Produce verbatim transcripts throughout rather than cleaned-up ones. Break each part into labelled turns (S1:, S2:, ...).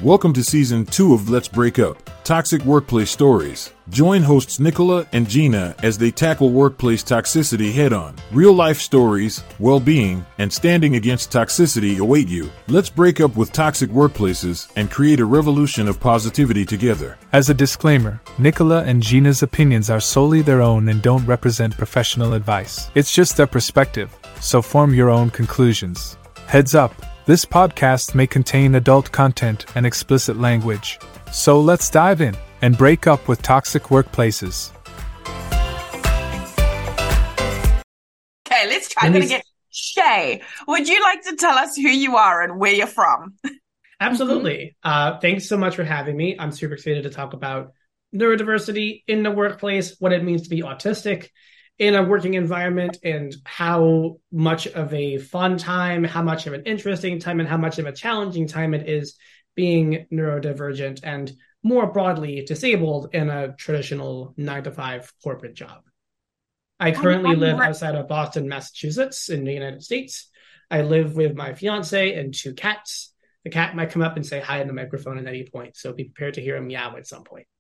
S1: Welcome to Season two of Let's Break Up, Toxic Workplace Stories. Join hosts Nicola and Gina as they tackle workplace toxicity head-on. Real-life stories, well-being, and standing against toxicity await you. Let's break up with toxic workplaces and create a revolution of positivity together.
S2: As a disclaimer, Nicola and Gina's opinions are solely their own and don't represent professional advice. It's just their perspective, so form your own conclusions. Heads up, this podcast may contain adult content and explicit language. So let's dive in and break up with toxic workplaces.
S3: Okay, let's try that again. Shay, would you like to tell us who you are and where you're from?
S4: Absolutely. Uh, thanks so much for having me. I'm super excited to talk about neurodiversity in the workplace, what it means to be autistic in a working environment, and how much of a fun time, how much of an interesting time, and how much of a challenging time it is being neurodivergent and more broadly disabled in a traditional nine to five corporate job. I currently live outside of Boston, Massachusetts in the United States. I live with my fiance and two cats. The cat might come up and say hi in the microphone at any point, so be prepared to hear him meow at some point.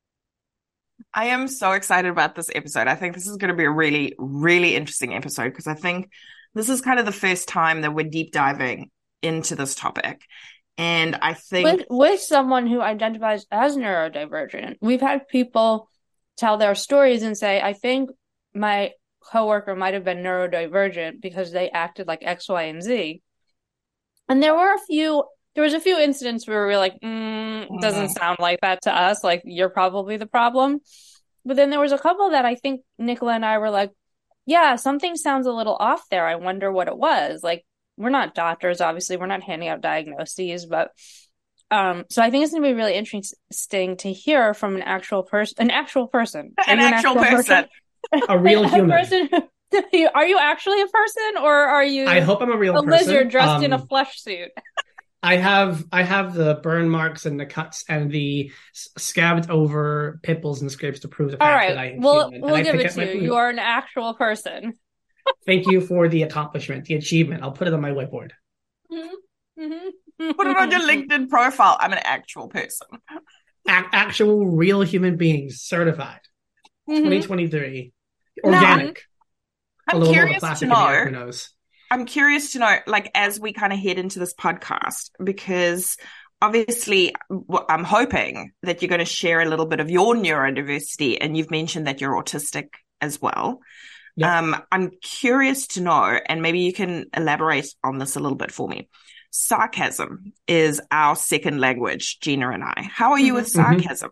S3: I am so excited about this episode. I think this is going to be a really, really interesting episode because I think this is kind of the first time that we're deep diving into this topic. And I think
S5: with, with someone who identifies as neurodivergent, we've had people tell their stories and say, I think my coworker might have been neurodivergent because they acted like X, Y, and Z. And there were a few, there was a few incidents where we were like, mm, doesn't sound like that to us. Like, you're probably the problem. But then there was a couple that I think Nicola and I were like, yeah, something sounds a little off there. I wonder what it was. Like, we're not doctors, obviously. We're not handing out diagnoses. But um, so I think it's going to be really interesting to hear from an actual person, an actual person.
S3: An, an actual, actual person.
S5: person.
S4: A real human.
S5: A person. Are you actually a person, or are you
S4: I hope I'm a real
S5: a
S4: person.
S5: lizard dressed
S4: um,
S5: in a flesh suit?
S4: I have I have the burn marks and the cuts and the scabbed over pimples and scrapes to prove the fact
S5: All right,
S4: that I am
S5: we'll,
S4: human.
S5: We'll
S4: and
S5: give
S4: I
S5: it to you. You are an actual person.
S4: Thank you for the accomplishment, the achievement. I'll put it on my whiteboard.
S5: Mm-hmm. Mm-hmm.
S3: Put it on your LinkedIn profile. I'm an actual person.
S4: A- actual real human beings, certified.
S5: Mm-hmm.
S4: twenty twenty-three. Organic.
S3: Now, I'm,
S4: I'm
S3: curious to know.
S4: Air, who knows?
S3: I'm curious to know, like, as we kind of head into this podcast, because obviously I'm hoping that you're going to share a little bit of your neurodiversity, and you've mentioned that you're autistic as well. Yep. Um, I'm curious to know, and maybe you can elaborate on this a little bit for me. Sarcasm is our second language, Gina and I. How are you with sarcasm?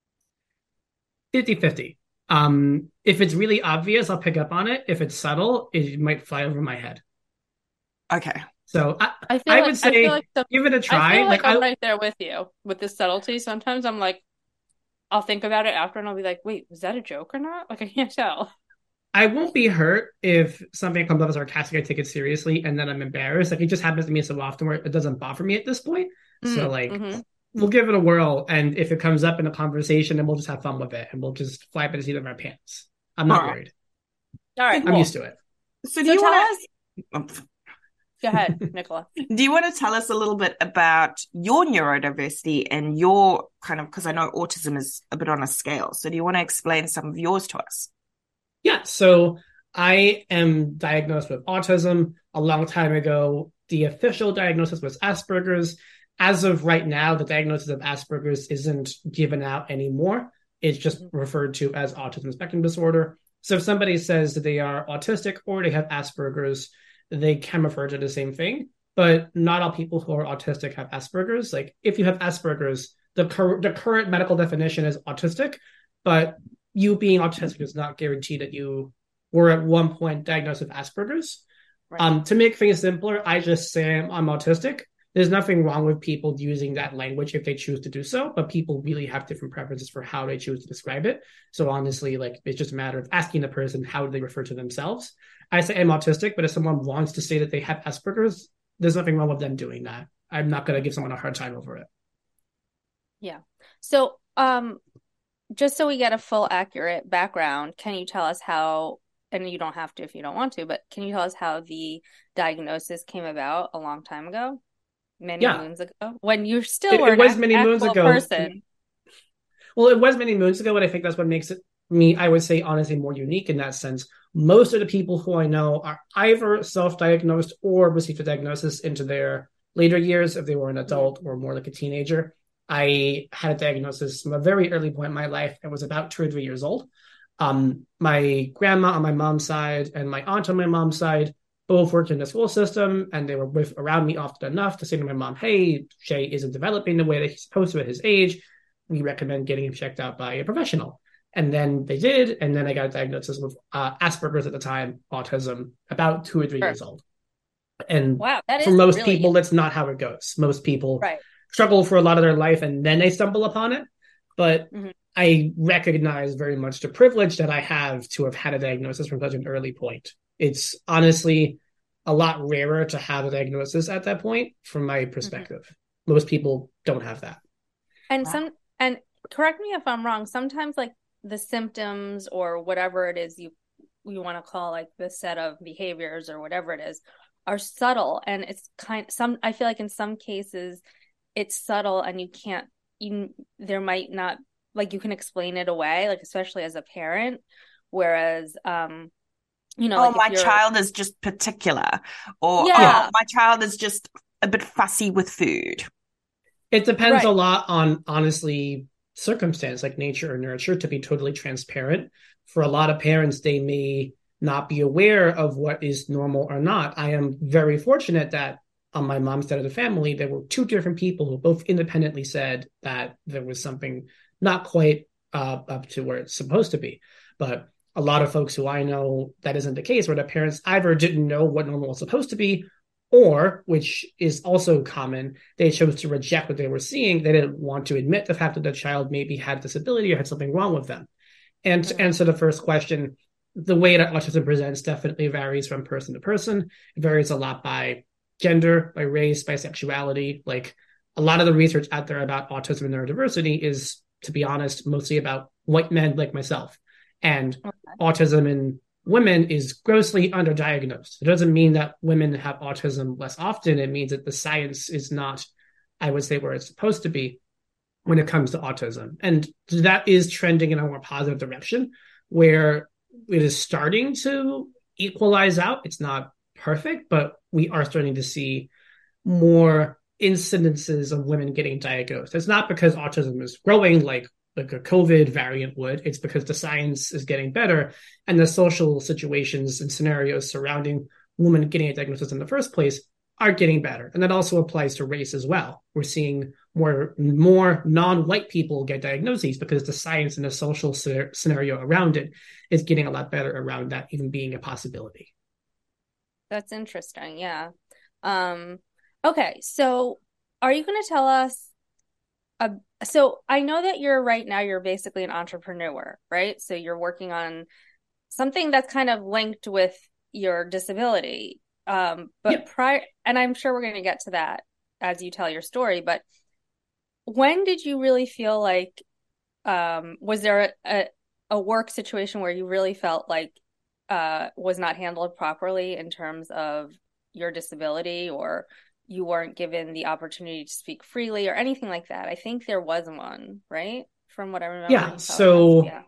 S4: fifty-fifty. Um, if it's really obvious, I'll pick up on it. If it's subtle, it might fly over my head.
S3: Okay.
S4: So I,
S5: I, feel
S4: I
S5: like,
S4: would say
S5: I feel like the,
S4: give it a try.
S5: I feel like, like I'm
S4: I,
S5: right there with you with the subtlety. Sometimes I'm like, I'll think about it after and I'll be like, wait, was that a joke or not? Like, I can't tell.
S4: I won't be hurt if something comes up as sarcastic, I take it seriously, and then I'm embarrassed. Like, it just happens to me so often where it doesn't bother me at this point. Mm, so, like, mm-hmm. we'll give it a whirl, and if it comes up in a conversation, then we'll just have fun with it, and we'll just fly by the seat of our pants. I'm not
S5: All right.
S4: worried.
S5: All right,
S4: I'm
S5: cool.
S4: used to it.
S3: So, do so you want
S5: to... Go ahead, Nicola.
S3: Do you want to tell us a little bit about your neurodiversity and your kind of, because I know autism is a bit on a scale. So do you want to explain some of yours to us?
S4: Yeah, so I am diagnosed with autism a long time ago. The official diagnosis was Asperger's. As of right now, the diagnosis of Asperger's isn't given out anymore. It's just referred to as autism spectrum disorder. So if somebody says that they are autistic or they have Asperger's, they can refer to the same thing. But not all people who are autistic have Asperger's. Like, if you have Asperger's, the, cur- the current medical definition is autistic, but you being autistic does not guarantee that you were at one point diagnosed with Asperger's. Right. Um, to make things simpler, I just say I'm, I'm autistic. There's nothing wrong with people using that language if they choose to do so, but people really have different preferences for how they choose to describe it. So honestly, like, it's just a matter of asking the person how do they refer to themselves. I say I'm autistic, but if someone wants to say that they have Asperger's, there's nothing wrong with them doing that. I'm not going to give someone a hard time over it.
S5: Yeah. So, um, just so we get a full accurate background, can you tell us how, and you don't have to if you don't want to, but can you tell us how the diagnosis came about a long time ago? many
S4: Yeah.
S5: moons ago when you still
S4: It,
S5: were
S4: it
S5: an
S4: was
S5: act-
S4: many moons
S5: actual
S4: ago.
S5: person.
S4: Well, it was many moons ago, and I think that's what makes it me, I would say, honestly, more unique in that sense. Most of the people who I know are either self-diagnosed or received a diagnosis into their later years, if they were an adult or more like a teenager. I had a diagnosis from a very early point in my life. I was about two or three years old. Um, my grandma on my mom's side and my aunt on my mom's side both worked in the school system, and they were with around me often enough to say to my mom, "Hey, Shay isn't developing the way that he's supposed to at his age. We recommend getting him checked out by a professional." And then they did, and then I got a diagnosis with uh, Asperger's at the time, autism, about two or three
S5: Sure.
S4: years old. And
S5: Wow, that
S4: for
S5: is
S4: most
S5: really
S4: people, that's not how it goes. Most people
S5: right.
S4: struggle for a lot of their life, and then they stumble upon it. But
S5: Mhm.
S4: I recognize very much the privilege that I have to have had a diagnosis from such an early point. It's honestly a lot rarer to have a diagnosis at that point, from my perspective. Mm-hmm. Most people don't have that.
S5: And some, and correct me if I'm wrong, sometimes like the symptoms or whatever it is you you want to call like the set of behaviors or whatever it is are subtle, and it's kind some I feel like in some cases it's subtle and you can't you there might not like you can explain it away, like especially as a parent, whereas um you know,
S3: oh,
S5: like
S3: my
S5: if you're...
S3: child is just particular, or
S5: yeah.
S3: oh, my child is just a bit fussy with food.
S4: It depends
S5: right.
S4: a lot on, honestly, circumstance, like nature or nurture, to be totally transparent. For a lot of parents, they may not be aware of what is normal or not. I am very fortunate that on my mom's side of the family, there were two different people who both independently said that there was something not quite uh, up to where it's supposed to be. But a lot of folks who I know, that isn't the case, where the parents either didn't know what normal was supposed to be, or, which is also common, they chose to reject what they were seeing. They didn't want to admit the fact that the child maybe had disability or had something wrong with them. And to answer the first question, the way that autism presents definitely varies from person to person. It varies a lot by gender, by race, by sexuality. Like, a lot of the research out there about autism and neurodiversity is, to be honest, mostly about white men like myself. And okay. autism in women is grossly underdiagnosed. It doesn't mean that women have autism less often. It means that the science is not, I would say, where it's supposed to be when it comes to autism. And that is trending in a more positive direction, where it is starting to equalize out. It's not perfect, but we are starting to see more incidences of women getting diagnosed. It's not because autism is growing like like a COVID variant would. It's because the science is getting better, and the social situations and scenarios surrounding women getting a diagnosis in the first place are getting better. And that also applies to race as well. We're seeing more, more non-white people get diagnoses because the science and the social scenario around it is getting a lot better around that even being a possibility.
S5: That's interesting. Yeah. Um, okay. So are you going to tell us, uh, so I know that you're right now, you're basically an entrepreneur, right? So you're working on something that's kind of linked with your disability. Um, but yep. prior, and I'm sure we're going to get to that as you tell your story, but when did you really feel like, um, was there a, a work situation where you really felt like, uh, was not handled properly in terms of your disability, or you weren't given the opportunity to speak freely or anything like that? I think there was one, right? From what I remember.
S4: Yeah. So,
S5: yeah.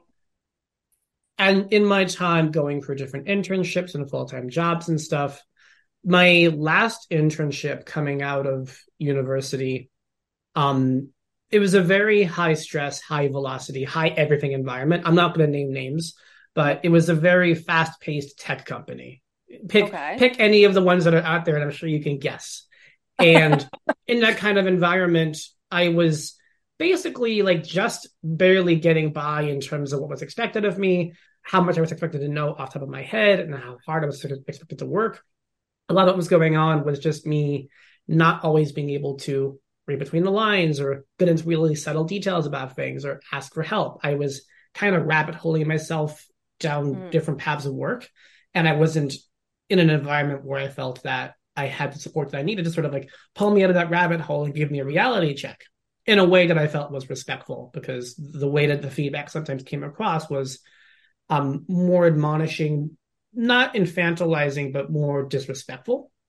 S4: And in my time going for different internships and full-time jobs and stuff, my last internship coming out of university, um, it was a very high stress, high velocity, high everything environment. I'm not going to name names, but it was a very fast paced tech company. Pick, okay. pick any of the ones that are out there, and I'm sure you can guess. And in that kind of environment, I was basically like just barely getting by in terms of what was expected of me, how much I was expected to know off the top of my head, and how hard I was expected to work. A lot of what was going on was just me not always being able to read between the lines or get into really subtle details about things or ask for help. I was kind of rabbit holing myself down mm. different paths of work. And I wasn't in an environment where I felt that I had the support that I needed to sort of like pull me out of that rabbit hole and give me a reality check in a way that I felt was respectful, because the way that the feedback sometimes came across was um, more admonishing, not infantilizing, but more disrespectful.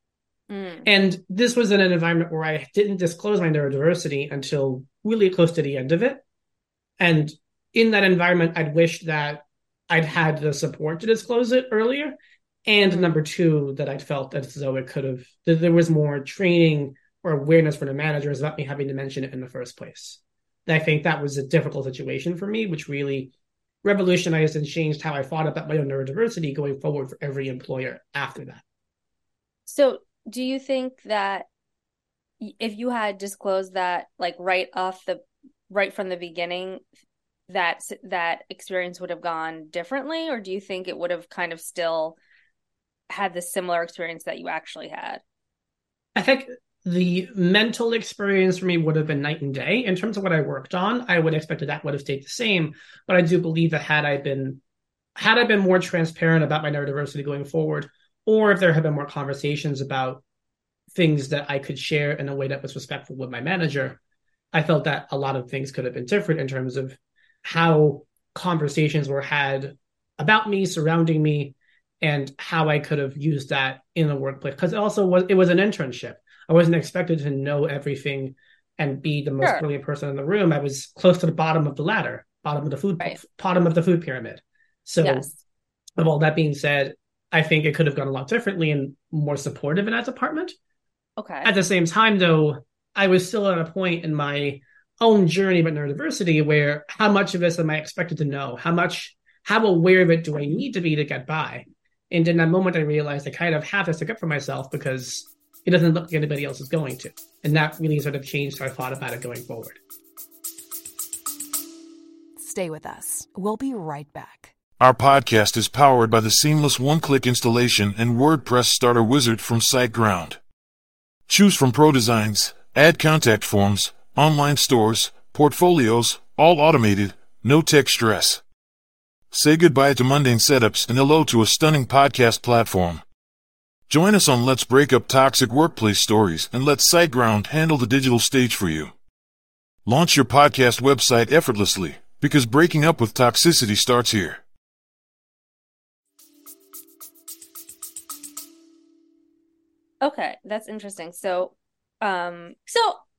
S5: Mm.
S4: And this was in an environment where I didn't disclose my neurodiversity until really close to the end of it. And in that environment, I'd wish that I'd had the support to disclose it earlier. And mm. number two, that I'd felt as though it could have, that there was more training or awareness from the managers about me having to mention it in the first place. And I think that was a difficult situation for me, which really revolutionized and changed how I thought about my own neurodiversity going forward for every employer after that.
S5: So do you think that if you had disclosed that, like right off the, right from the beginning, that that experience would have gone differently? Or do you think it would have kind of still had the similar experience that you actually had?
S4: I think the mental experience for me would have been night and day. In terms of what I worked on, I would have expected that would have stayed the same. But I do believe that had I been, had I been more transparent about my neurodiversity going forward, or if there had been more conversations about things that I could share in a way that was respectful with my manager, I felt that a lot of things could have been different in terms of how conversations were had about me, surrounding me, and how I could have used that in the workplace. Because it also was, it was an internship. I wasn't expected to know everything and be the most
S5: sure.
S4: brilliant person in the room. I was close to the bottom of the ladder, bottom of the food,
S5: right.
S4: bottom of the food pyramid. So,
S5: yes.
S4: with all that being said, I think it could have gone a lot differently and more supportive in that department.
S5: Okay.
S4: At the same time, though, I was still at a point in my own journey about neurodiversity where how much of this am I expected to know? How much, how aware of it do I need to be to get by? And in that moment, I realized I kind of have to stick up for myself because it doesn't look like anybody else is going to. And that really sort of changed how I thought about it going forward.
S6: Stay with us. We'll be right back.
S1: Our podcast is powered by the seamless one-click installation and WordPress starter wizard from SiteGround. Choose from pro designs, add contact forms, online stores, portfolios, all automated, no tech stress. Say goodbye to mundane setups and hello to a stunning podcast platform. Join us on Let's Break Up Toxic Workplace Stories and let SiteGround handle the digital stage for you. Launch your podcast website effortlessly, because breaking up with toxicity starts here.
S5: Okay, that's interesting. So, um, so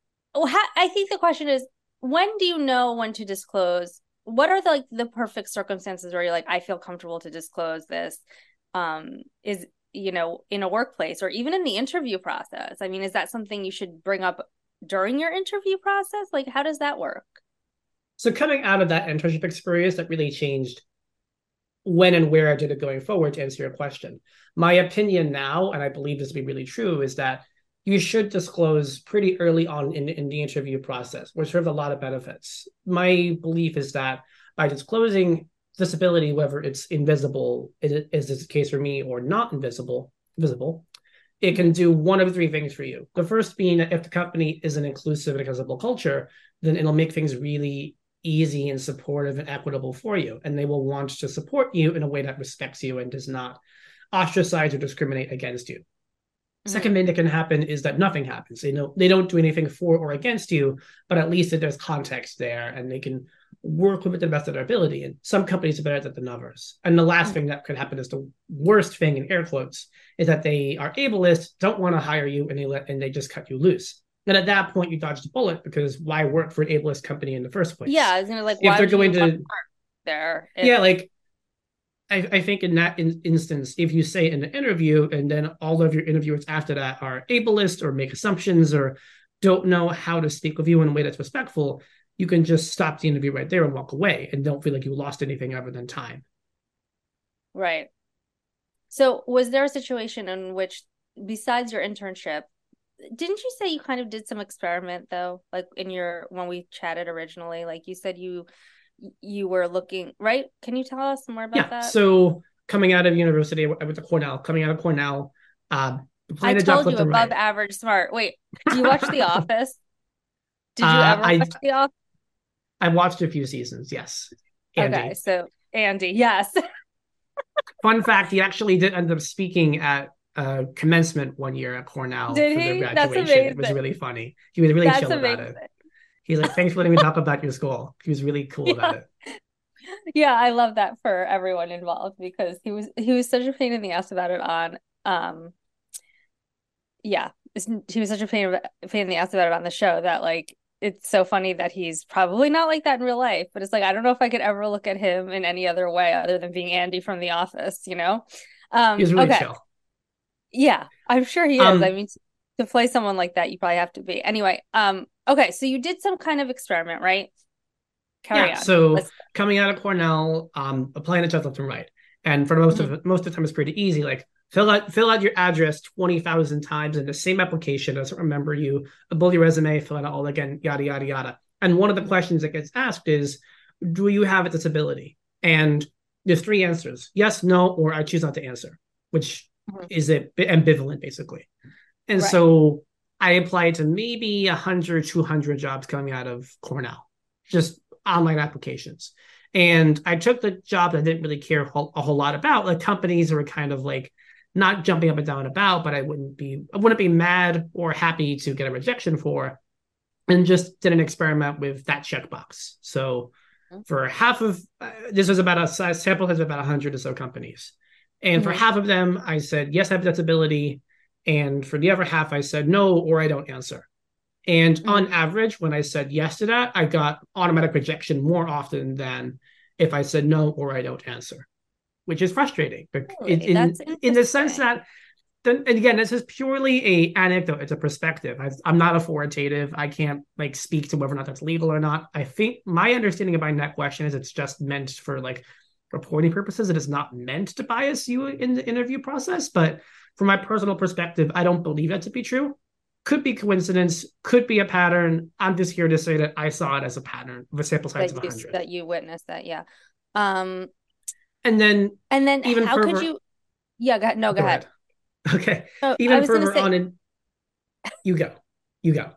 S5: I think the question is, when do you know when to disclose? What are the, like the perfect circumstances where you're like, I feel comfortable to disclose this? Um, is, you know, in a workplace or even in the interview process? I mean, is that something you should bring up during your interview process? Like, how does that work?
S4: So coming out of that internship experience, that really changed when and where I did it going forward, to answer your question. My opinion now, and I believe this to be really true, is that you should disclose pretty early on in, in the interview process, which serves a lot of benefits. My belief is that by disclosing disability, whether it's invisible, as is the case for me, or not invisible, visible, it can do one of three things for you. The first being that if the company is an inclusive and accessible culture, then it'll make things really easy and supportive and equitable for you. And they will want to support you in a way that respects you and does not ostracize or discriminate against you. Mm-hmm. Second thing that can happen is that nothing happens. They know they don't do anything for or against you, but at least that there's context there and they can work with it to the best of their ability. And some companies are better at that than others. And the last mm-hmm. thing that could happen is the worst thing in air quotes is that they are ableist, don't want to hire you, and they let and they just cut you loose. And at that point, you dodged a bullet, because why work for an ableist company in the first place?
S5: Yeah, isn't it like,
S4: if
S5: why
S4: they're going to
S5: there? If...
S4: Yeah, like I, I think in that in- instance, if you say in the interview and then all of your interviewers after that are ableist or make assumptions or don't know how to speak with you in a way that's respectful, you can just stop the interview right there and walk away and don't feel like you lost anything other than time.
S5: Right. So was there a situation in which, besides your internship, didn't you say you kind of did some experiment though? Like in your, when we chatted originally, like you said you you were looking, right? Can you tell us more about
S4: yeah,
S5: that?
S4: So coming out of university, I went to Cornell. Coming out of Cornell, uh,
S5: I told you above right. average smart. Wait, do you watch The Office? Did you
S4: uh,
S5: ever
S4: I,
S5: watch The Office?
S4: I watched a few seasons, yes. Andy.
S5: Okay, so Andy, yes.
S4: Fun fact, he actually did end up speaking at uh, commencement one year at Cornell
S5: did
S4: for
S5: he?
S4: their graduation.
S5: That's amazing.
S4: It was really funny. He was really
S5: That's
S4: chill
S5: amazing.
S4: about it. He's like, thanks for letting me talk about your school. He was really cool
S5: yeah.
S4: about it.
S5: Yeah, I love that for everyone involved, because he was he was such a pain in the ass about it on um yeah, he was such a pain, pain in the ass about it on the show that like it's so funny that he's probably not like that in real life. But it's like I don't know if I could ever look at him in any other way other than being Andy from The Office, you know? Um,
S4: He's really
S5: okay.
S4: chill.
S5: Yeah, I'm sure he is.
S4: Um,
S5: I mean, to play someone like that, you probably have to be. Anyway, um, okay, so you did some kind of experiment, right? Carry
S4: yeah.
S5: on.
S4: So
S5: Let's...
S4: coming out of Cornell, um, applying to jobs left and right, and for most mm-hmm. of most of the time, it's pretty easy. Like fill out fill out your address twenty thousand times in the same application. Doesn't remember you. Upload your resume. Fill it out all again. Yada yada yada. And one of the questions that gets asked is, "Do you have a disability?" And there's three answers: yes, no, or I choose not to answer, which mm-hmm. is it ambivalent basically. And right. so I applied to maybe one hundred, two hundred jobs coming out of Cornell, just online applications. And I took the job that I didn't really care a whole, a whole lot about. Like companies were kind of like not jumping up and down about, but I wouldn't be I wouldn't be mad or happy to get a rejection for, and just did an experiment with that checkbox. So for half of uh, this was about a size sample has about one hundred or so companies. And mm-hmm. for half of them, I said, yes, I have disability. And for the other half, I said no, or I don't answer. And mm-hmm. on average, when I said yes to that, I got automatic rejection more often than if I said no, or I don't answer, which is frustrating. Really? In, in, in the sense that, then, and again, this is purely a anecdote. It's a perspective. I, I'm not authoritative. I can't like speak to whether or not that's legal or not. I think my understanding about that question is it's just meant for like reporting purposes. It is not meant to bias you in the interview process, but from my personal perspective, I don't believe that to be true. Could be coincidence, could be a pattern. I'm just here to say that I saw it as a pattern of a sample size
S5: that
S4: of
S5: you,
S4: one hundred.
S5: That you witnessed that, yeah. Um,
S4: and then,
S5: and then,
S4: even
S5: how
S4: further,
S5: could you? Yeah, go, no, go, go ahead.
S4: ahead. Okay,
S5: so
S4: even further say, on, in, you go, you go.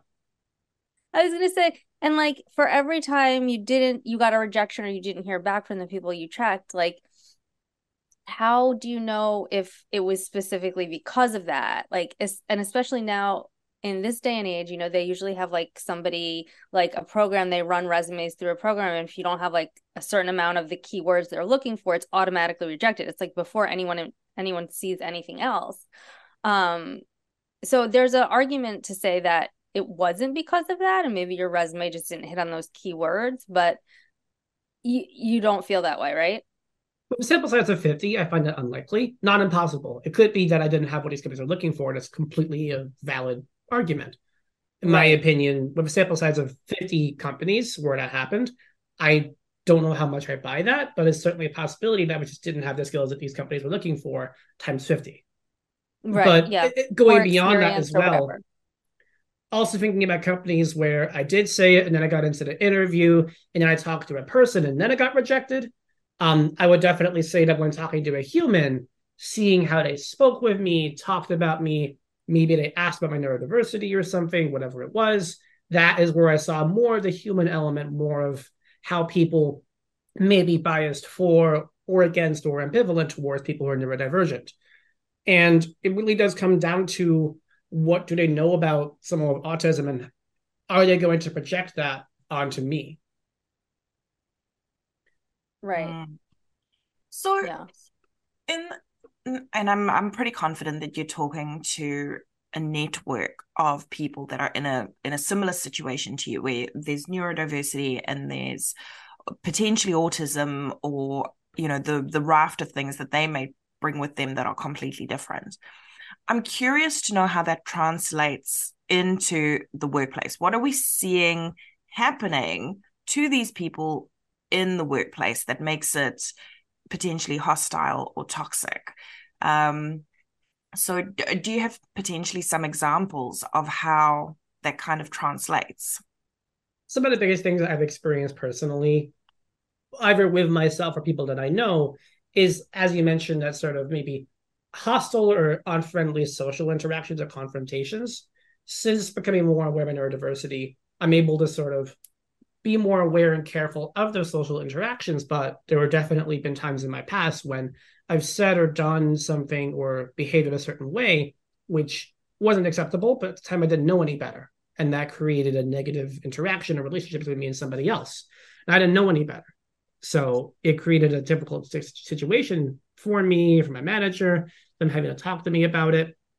S5: I was gonna say, and like for every time you didn't, you got a rejection or you didn't hear back from the people you checked, like. How do you know if it was specifically because of that? Like, and especially now in this day and age, you know, they usually have like somebody, like a program, they run resumes through a program. And if you don't have like a certain amount of the keywords they're looking for, it's automatically rejected. It's like before anyone, anyone sees anything else. Um, so there's an argument to say that it wasn't because of that. And maybe your resume just didn't hit on those keywords, but you, you don't feel that way, right?
S4: With a sample size of fifty, I find that unlikely, not impossible. It could be that I didn't have what these companies are looking for, and it's completely a valid argument. In my opinion, with a sample size of fifty companies where that happened, I don't know how much I buy that, but it's certainly a possibility that we just didn't have the skills that these companies were looking for times fifty.
S5: Right,
S4: but
S5: yeah.
S4: it, going beyond that as well, whatever. Also thinking about companies where I did say it, and then I got into the interview, and then I talked to a person, and then I got rejected. Um, I would definitely say that when talking to a human, seeing how they spoke with me, talked about me, maybe they asked about my neurodiversity or something, whatever it was, that is where I saw more of the human element, more of how people may be biased for or against or ambivalent towards people who are neurodivergent. And it really does come down to what do they know about someone with autism, and are they going to project that onto me?
S5: Right.
S3: Um, so,
S5: yeah.
S3: in and I'm I'm pretty confident that you're talking to a network of people that are in a in a similar situation to you, where there's neurodiversity and there's potentially autism, or you know the the raft of things that they may bring with them that are completely different. I'm curious to know how that translates into the workplace. What are we seeing happening to these people in the workplace that makes it potentially hostile or toxic? Um, so do you have potentially some examples of how that kind of translates?
S4: Some of the biggest things that I've experienced personally, either with myself or people that I know, is, as you mentioned, that sort of maybe hostile or unfriendly social interactions or confrontations. Since becoming more aware of neurodiversity, I'm able to sort of be more aware and careful of those social interactions, but there were definitely been times in my past when I've said or done something or behaved in a certain way, which wasn't acceptable, but at the time I didn't know any better. And that created a negative interaction or relationship between me and somebody else. And I didn't know any better. So it created a difficult situation for me, for my manager, them having to talk to me about it.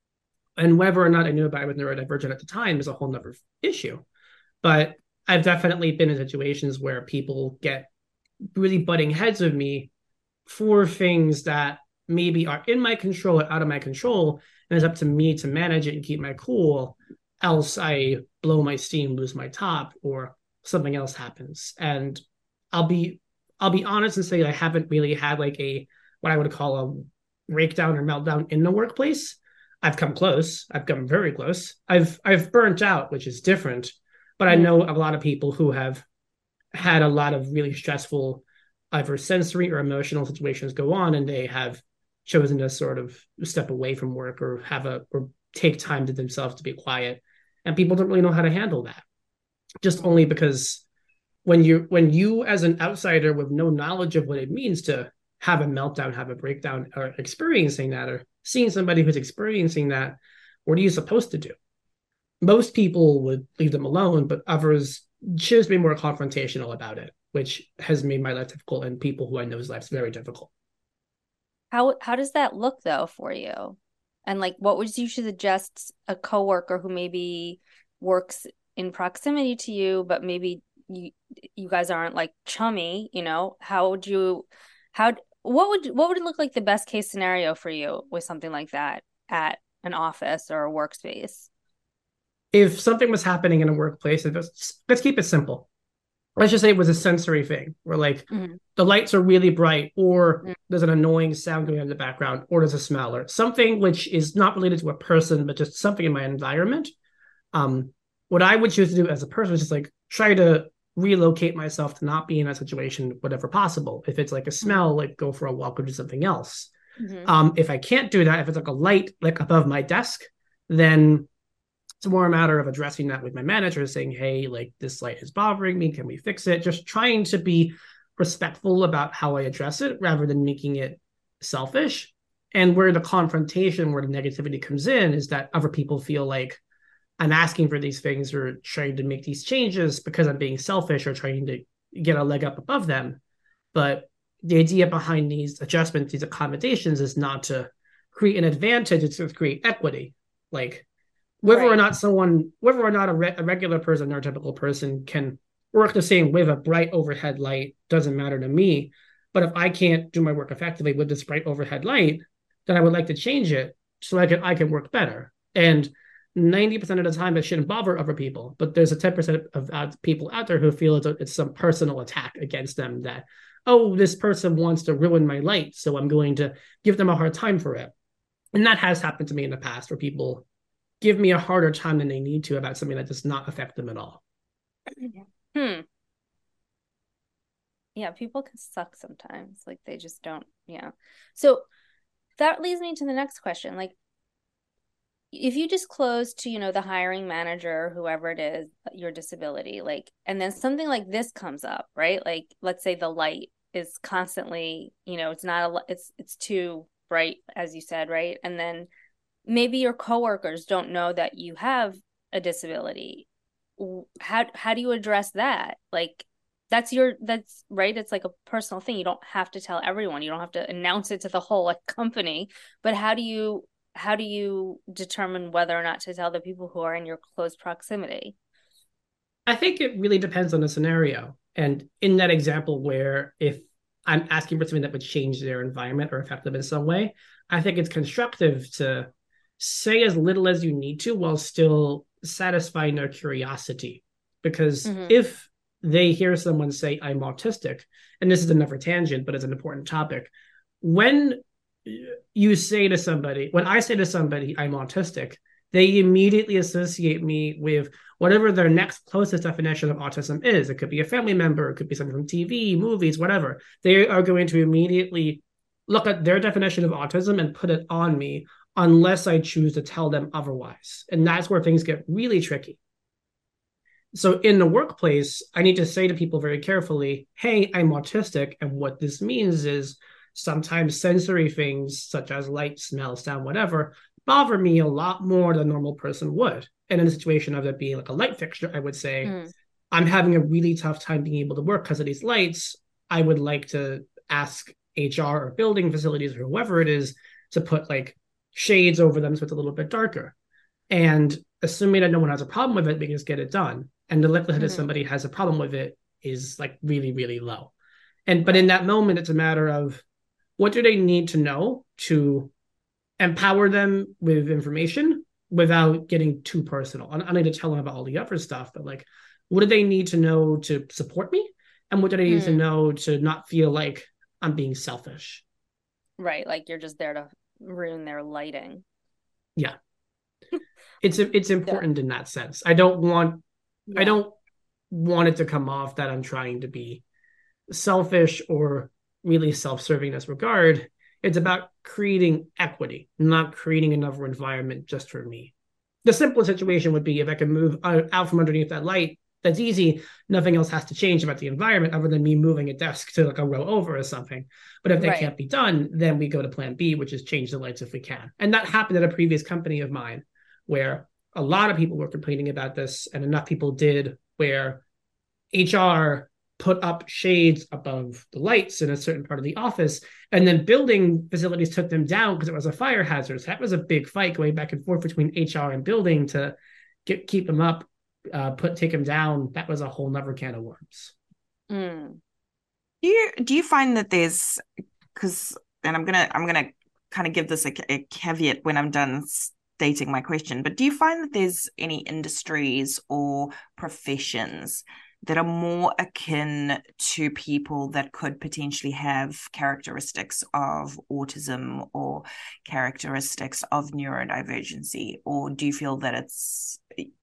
S4: And whether or not I knew about it with neurodivergent at the time is a whole nother issue. But I've definitely been in situations where people get really butting heads with me for things that maybe are in my control or out of my control. And it's up to me to manage it and keep my cool. Else I blow my steam, lose my top, or something else happens. And I'll be I'll be honest and say I haven't really had like a what I would call a breakdown or meltdown in the workplace. I've come close. I've come very close. I've I've burnt out, which is different. But I know a lot of people who have had a lot of really stressful either sensory or emotional situations go on, and they have chosen to sort of step away from work or have a or take time to themselves to be quiet. And people don't really know how to handle that. Just only because when you when you as an outsider with no knowledge of what it means to have a meltdown, have a breakdown, or experiencing that, or seeing somebody who's experiencing that, what are you supposed to do? Most people would leave them alone, but others choose to be more confrontational about it, which has made my life difficult and people who I know's lives very difficult.
S5: How how does that look though for you? And like, what would you suggest a coworker who maybe works in proximity to you, but maybe you you guys aren't like chummy, you know? How would you how what would what would it look like the best case scenario for you with something like that at an office or a workspace?
S4: If something was happening in a workplace, let's, let's keep it simple. Let's just say it was a sensory thing where like mm-hmm. the lights are really bright, or mm-hmm. there's an annoying sound going on in the background, or there's a smell, or something which is not related to a person, but just something in my environment. Um, what I would choose to do as a person is just like try to relocate myself to not be in that situation, whatever possible. If it's like a smell, mm-hmm. like go for a walk or do something else. Mm-hmm. Um, if I can't do that, if it's like a light like above my desk, then it's more a matter of addressing that with my manager, saying, hey, like this light is bothering me. Can we fix it? Just trying to be respectful about how I address it rather than making it selfish. And where the confrontation, where the negativity comes in is that other people feel like I'm asking for these things or trying to make these changes because I'm being selfish or trying to get a leg up above them. But the idea behind these adjustments, these accommodations is not to create an advantage, it's to create equity. Like, Whether right. or not someone, whether or not a, re- a regular person or a typical person can work the same with a bright overhead light doesn't matter to me. But if I can't do my work effectively with this bright overhead light, then I would like to change it so I can I can work better. And ninety percent of the time, it shouldn't bother other people. But there's a ten percent of uh, people out there who feel it's, a, it's some personal attack against them that, oh, this person wants to ruin my light, so I'm going to give them a hard time for it. And that has happened to me in the past where people give me a harder time than they need to about something that does not affect them at all.
S5: Hmm. Yeah, people can suck sometimes. Like they just don't, yeah. So that leads me to the next question. Like, if you disclose to, you know, the hiring manager, whoever it is, your disability, like, and then something like this comes up, right? Like, let's say the light is constantly, you know, it's not, a, it's, it's too bright, as you said, right? And then maybe your coworkers don't know that you have a disability. How how do you address that? Like, that's your, that's right. It's like a personal thing. You don't have to tell everyone. You don't have to announce it to the whole like company, but how do you, how do you determine whether or not to tell the people who are in your close proximity?
S4: I think it really depends on the scenario. And in that example where if I'm asking for something that would change their environment or affect them in some way, I think it's constructive to say as little as you need to while still satisfying their curiosity. Because mm-hmm. if they hear someone say, I'm autistic, and this is another tangent, but it's an important topic. When you say to somebody, when I say to somebody, I'm autistic, they immediately associate me with whatever their next closest definition of autism is. It could be a family member, it could be something from T V, movies, whatever. They are going to immediately look at their definition of autism and put it on me unless I choose to tell them otherwise. And that's where things get really tricky. So in the workplace, I need to say to people very carefully, hey, I'm autistic. And what this means is sometimes sensory things such as light, smell, sound, whatever, bother me a lot more than a normal person would. And in a situation of it being like a light fixture, I would say, mm. I'm having a really tough time being able to work because of these lights. I would like to ask H R or building facilities or whoever it is to put like shades over them so it's a little bit darker. And assuming that no one has a problem with it, we can just get it done. And the likelihood
S5: Mm-hmm.
S4: that somebody has a problem with it is like really, really low. And but in that moment, it's a matter of what do they need to know to empower them with information without getting too personal. I don't need to tell them about all the other stuff, but like, what do they need to know to support me? And what do they need
S5: Hmm.
S4: to know to not feel like I'm being selfish?
S5: Right, like you're just there to ruin their lighting.
S4: Yeah. It's it's important in that sense. I don't want I
S5: Yeah.
S4: don't want it to come off that I'm trying to be selfish or really self-serving in this regard. It's about creating equity, not creating another environment just for me. The simplest situation would be if I can move out from underneath that light. That's easy. Nothing else has to change about the environment other than me moving a desk to like a row over or something. But if that
S5: Right.
S4: can't be done, then we go to plan B, which is change the lights if we can. And that happened at a previous company of mine where a lot of people were complaining about this, and enough people did, where H R put up shades above the lights in a certain part of the office, and then building facilities took them down because it was a fire hazard. So that was a big fight going back and forth between H R and building to get, keep them up, uh, put take them down. That was a whole nother can of worms.
S5: Mm.
S3: Do you do you find that there's, because, and I'm gonna I'm gonna kind of give this a, a caveat when I'm done stating my question, but do you find that there's any industries or professions that are more akin to people that could potentially have characteristics of autism or characteristics of neurodivergency? Or do you feel that it's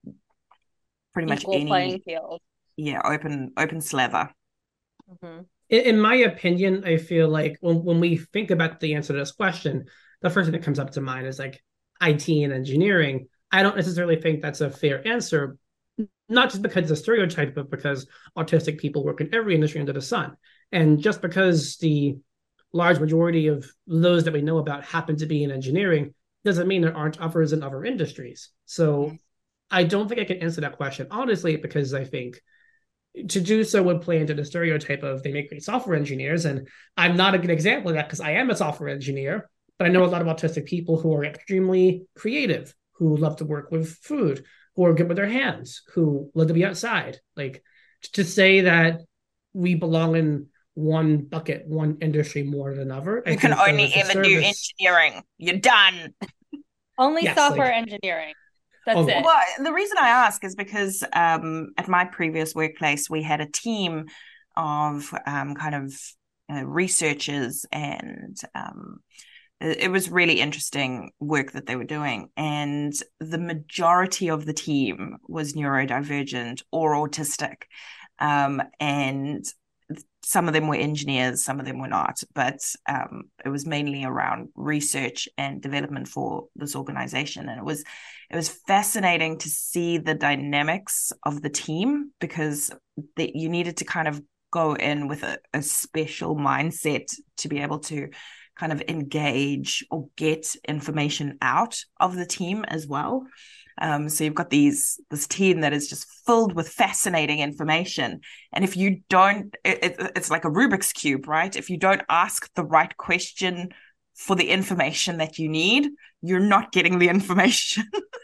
S3: pretty much
S5: Equal
S3: any
S5: playing field.
S3: yeah open open slather?
S5: Mm-hmm.
S4: In, in my opinion, I feel like when, when we think about the answer to this question, the first thing that comes up to mind is like I T and engineering. I don't necessarily think that's a fair answer, not just because it's a stereotype, but because autistic people work in every industry under the sun. And just because the large majority of those that we know about happen to be in engineering doesn't mean there aren't others in other industries. So I don't think I can answer that question honestly, because I think to do so would play into the stereotype of they make great software engineers. And I'm not a good example of that because I am a software engineer, but I know a lot of autistic people who are extremely creative, who love to work with food, who are good with their hands, who love to be outside. Like, to say that we belong in one bucket, one industry more than another. I
S3: You can
S4: think
S3: only
S4: does us a
S3: ever do
S4: service.
S3: engineering. You're done.
S5: Only
S4: Yes,
S5: software
S4: like-
S5: engineering. That's
S4: Only.
S5: it.
S3: Well, the reason I ask is because um, at my previous workplace, we had a team of um, kind of uh, researchers, and um, it, it was really interesting work that they were doing. And the majority of the team was neurodivergent or autistic. Um, and some of them were engineers, some of them were not, but um, it was mainly around research and development for this organization. And it was it was fascinating to see the dynamics of the team, because the, you needed to kind of go in with a, a special mindset to be able to kind of engage or get information out of the team as well. Um, so you've got these this team that is just filled with fascinating information, and if you don't, it, it, it's like a Rubik's cube, right? If you don't ask the right question for the information that you need, you're not getting the information.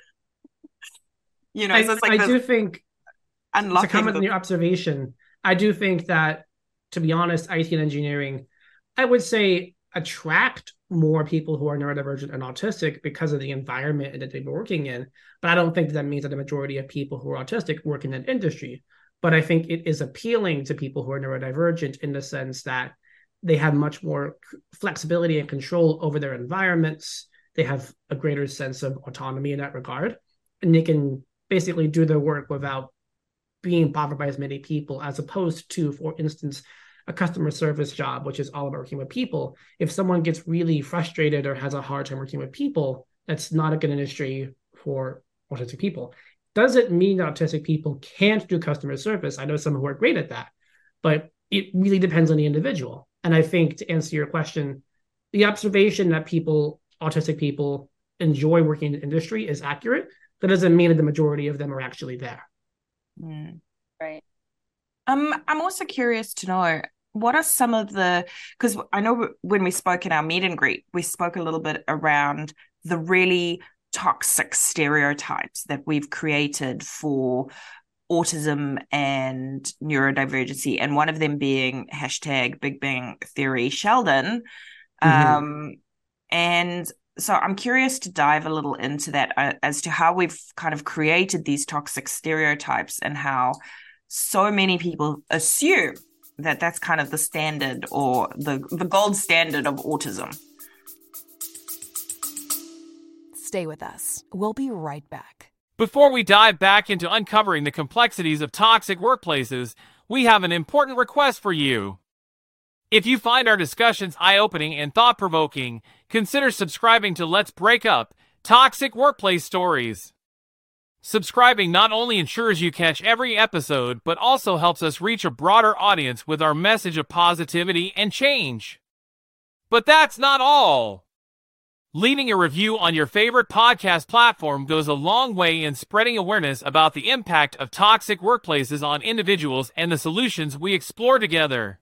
S3: you know,
S4: I,
S3: so it's like
S4: I do think, to
S3: unlocking
S4: comment
S3: the,
S4: on your observation, I do think that, to be honest, I T and engineering, I would say, attract more people who are neurodivergent and autistic because of the environment that they're working in. But I don't think that means that the majority of people who are autistic work in that industry. But I think it is appealing to people who are neurodivergent in the sense that they have much more flexibility and control over their environments. They have a greater sense of autonomy in that regard. And they can basically do their work without being bothered by as many people, as opposed to, for instance, a customer service job, which is all about working with people. If someone gets really frustrated or has a hard time working with people, that's not a good industry for autistic people. Doesn't mean that autistic people can't do customer service. I know some who are great at that, but it really depends on the individual. And I think, to answer your question, the observation that people, autistic people, enjoy working in the industry is accurate. That doesn't mean that the majority of them are actually there.
S3: Mm.
S5: Right.
S3: Um, I'm also curious to know, what are some of the, because I know when we spoke in our meet and greet, we spoke a little bit around the really toxic stereotypes that we've created for autism and neurodivergency, and one of them being hashtag Big Bang Theory Sheldon. Mm-hmm. Um, and so I'm curious to dive a little into that uh, as to how we've kind of created these toxic stereotypes and how so many people assume that that's kind of the standard or the, the gold standard of autism.
S6: Stay with us. We'll be right back.
S7: Before we dive back into uncovering the complexities of toxic workplaces, we have an important request for you. If you find our discussions eye-opening and thought-provoking, consider subscribing to Let's Break Up, Toxic Workplace Stories. Subscribing not only ensures you catch every episode, but also helps us reach a broader audience with our message of positivity and change. But that's not all. Leaving a review on your favorite podcast platform goes a long way in spreading awareness about the impact of toxic workplaces on individuals and the solutions we explore together.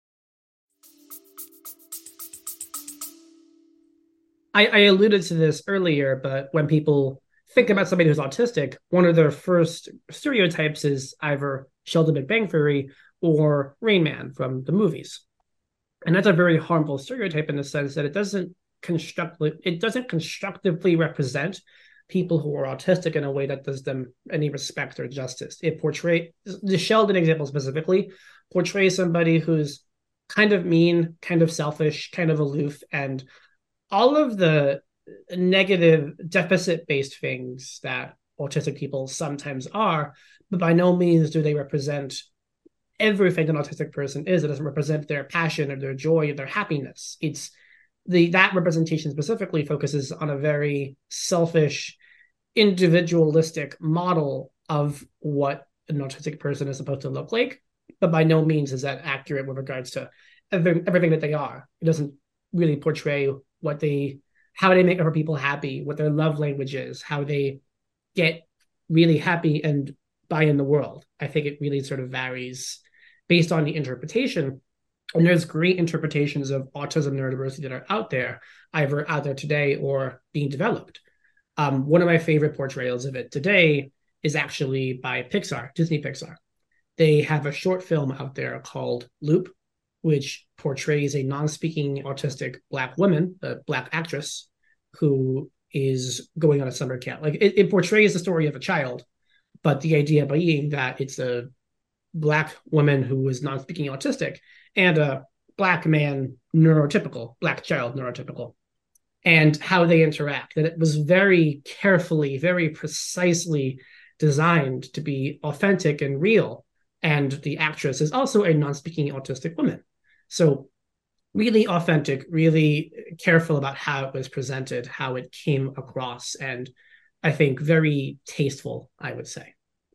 S4: I, I alluded to this earlier, but when people think about somebody who's autistic, one of their first stereotypes is either Sheldon Big Bang Theory or Rain Man from the movies. And that's a very harmful stereotype in the sense that it doesn't constructively it doesn't constructively represent people who are autistic in a way that does them any respect or justice. It portrays, the Sheldon example specifically, portrays somebody who's kind of mean, kind of selfish, kind of aloof, and all of the negative deficit-based things that autistic people sometimes are, but by no means do they represent everything an autistic person is. It doesn't represent their passion or their joy or their happiness. It's the that representation specifically focuses on a very selfish, individualistic model of what an autistic person is supposed to look like, but by no means is that accurate with regards to every, everything that they are. It doesn't really portray what they, how they make other people happy, what their love language is, how they get really happy and buy in the world. I think it really sort of varies based on the interpretation. And there's great interpretations of autism neurodiversity that are out there, either out there today or being developed. Um, one of my favorite portrayals of it today is actually by Pixar, Disney Pixar. They have a short film out there called Loop, which portrays a non-speaking autistic Black woman, a Black actress, who is going on a summer camp. Like it, it portrays the story of a child, but the idea being that it's a Black woman who is non-speaking autistic and a Black man neurotypical, Black child neurotypical, and how they interact. That it was very carefully, very precisely designed to be authentic and real. And the actress is also a non-speaking autistic woman. So really authentic, really careful about how it was presented, how it came across, and I think very tasteful, I would say.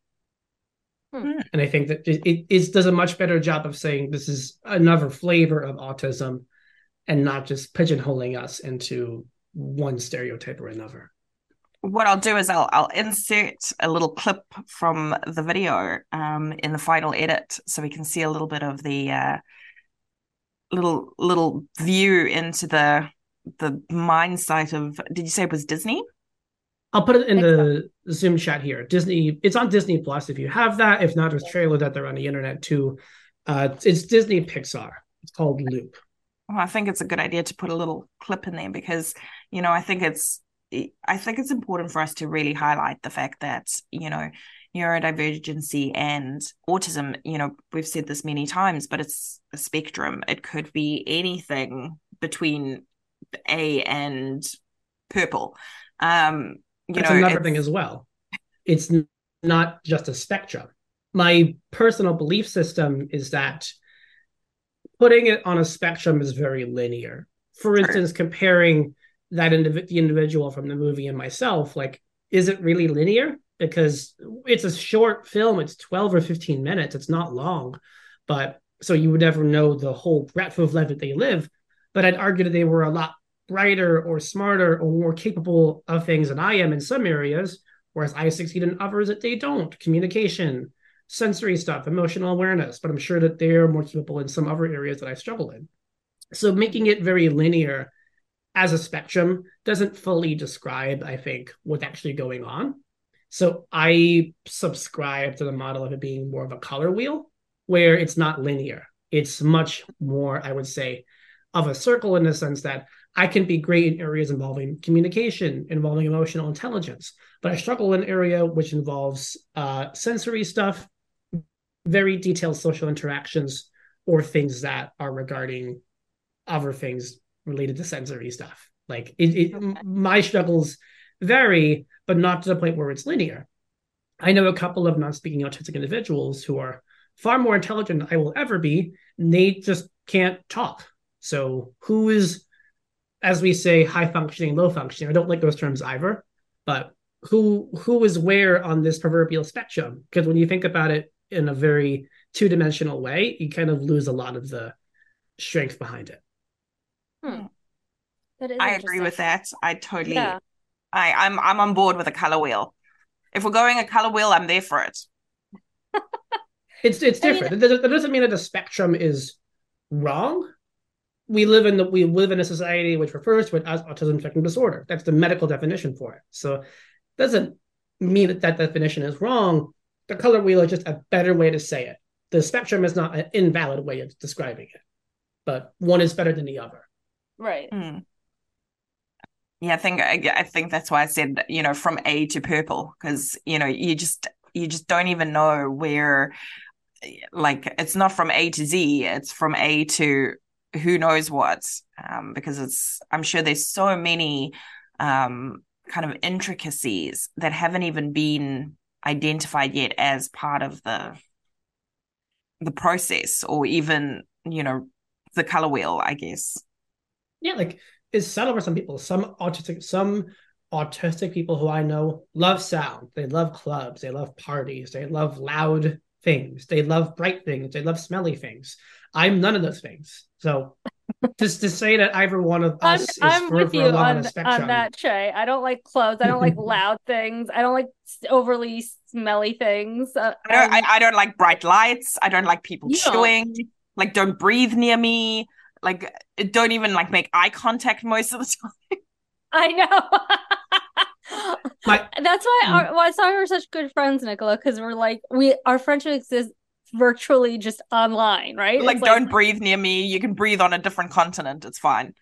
S4: Hmm. And I think that it, it, it does a much better job of saying this is another flavor of autism and not just pigeonholing us into one stereotype or another.
S3: What I'll do is I'll I'll insert a little clip from the video um, in the final edit so we can see a little bit of the uh, little little view into the the mindset of, did you say it was Disney?
S4: I'll put it in the Zoom chat here. Disney, it's on Disney Plus if you have that. If not, there's trailers that they're on the internet too. Uh, it's Disney Pixar. It's called Loop.
S3: Well, I think it's a good idea to put a little clip in there because, you know, I think it's I think it's important for us to really highlight the fact that, you know, neurodivergency and autism, you know, we've said this many times, but it's a spectrum. It could be anything between A and purple. Um, you
S4: That's
S3: know,
S4: another thing as well. It's not just a spectrum. My personal belief system is that putting it on a spectrum is very linear. For instance, sure. comparing that indiv- the individual from the movie and myself, like, is it really linear? Because it's a short film. It's twelve or fifteen minutes. It's not long. But so you would never know the whole breadth of life that they live. But I'd argue that they were a lot brighter or smarter or more capable of things than I am in some areas, whereas I succeed in others that they don't. Communication, sensory stuff, emotional awareness. But I'm sure that they're more capable in some other areas that I struggle in. So making it very linear as a spectrum doesn't fully describe, I think, what's actually going on. So I subscribe to the model of it being more of a color wheel, where it's not linear. It's much more, I would say, of a circle in the sense that I can be great in areas involving communication, involving emotional intelligence, but I struggle in an area which involves uh, sensory stuff, very detailed social interactions, or things that are regarding other things related to sensory stuff. Like it, it okay. My struggles vary, but not to the point where it's linear. I know a couple of non-speaking autistic individuals who are far more intelligent than I will ever be, and they just can't talk. So who is, as we say, high functioning, low functioning? I don't like those terms either, but who who is where on this proverbial spectrum? Because when you think about it in a very two-dimensional way, you kind of lose a lot of the strength behind it.
S5: Hmm. That is
S3: I agree with that. I totally,
S5: yeah.
S3: I, I'm I'm on board with a color wheel. If we're going a color wheel, I'm there for it.
S4: it's it's different. I mean, that doesn't mean that the spectrum is wrong. We live in the we live in a society which refers to it as autism spectrum disorder. That's the medical definition for it. So it doesn't mean that that definition is wrong. The color wheel is just a better way to say it. The spectrum is not an invalid way of describing it, but one is better than the other.
S5: Right.
S3: Mm. Yeah, I think I, I think that's why I said, you know, from A to purple, because, you know, you just you just don't even know where, like, it's not from A to Z, it's from A to who knows what, um, because it's, I'm sure there's so many um, kind of intricacies that haven't even been identified yet as part of the the process, or even, you know, the color wheel, I guess.
S4: Yeah, like it's subtle for some people. Some autistic, some autistic people who I know love sound. They love clubs. They love parties. They love loud things. They love bright things. They love smelly things. I'm none of those things. So just to say that either one of us
S5: I'm,
S4: is
S5: I'm
S4: for,
S5: with
S4: for
S5: you
S4: along
S5: on,
S4: the spectrum.
S5: on that, Trey. I don't like clubs. I don't like loud things. I don't like overly smelly things. Uh,
S3: I don't.
S5: um,
S3: I, I don't like bright lights. I don't like people
S5: You don't.
S3: chewing. Like, don't breathe near me. Like, don't even like make eye contact most of the time.
S5: I know.
S4: My-
S5: That's why our, why that's why we're such good friends, Nicola, because we're like we our friendship exists virtually just online, right?
S3: Like,
S5: It's
S3: don't breathe near me. You can breathe on a different continent. It's fine.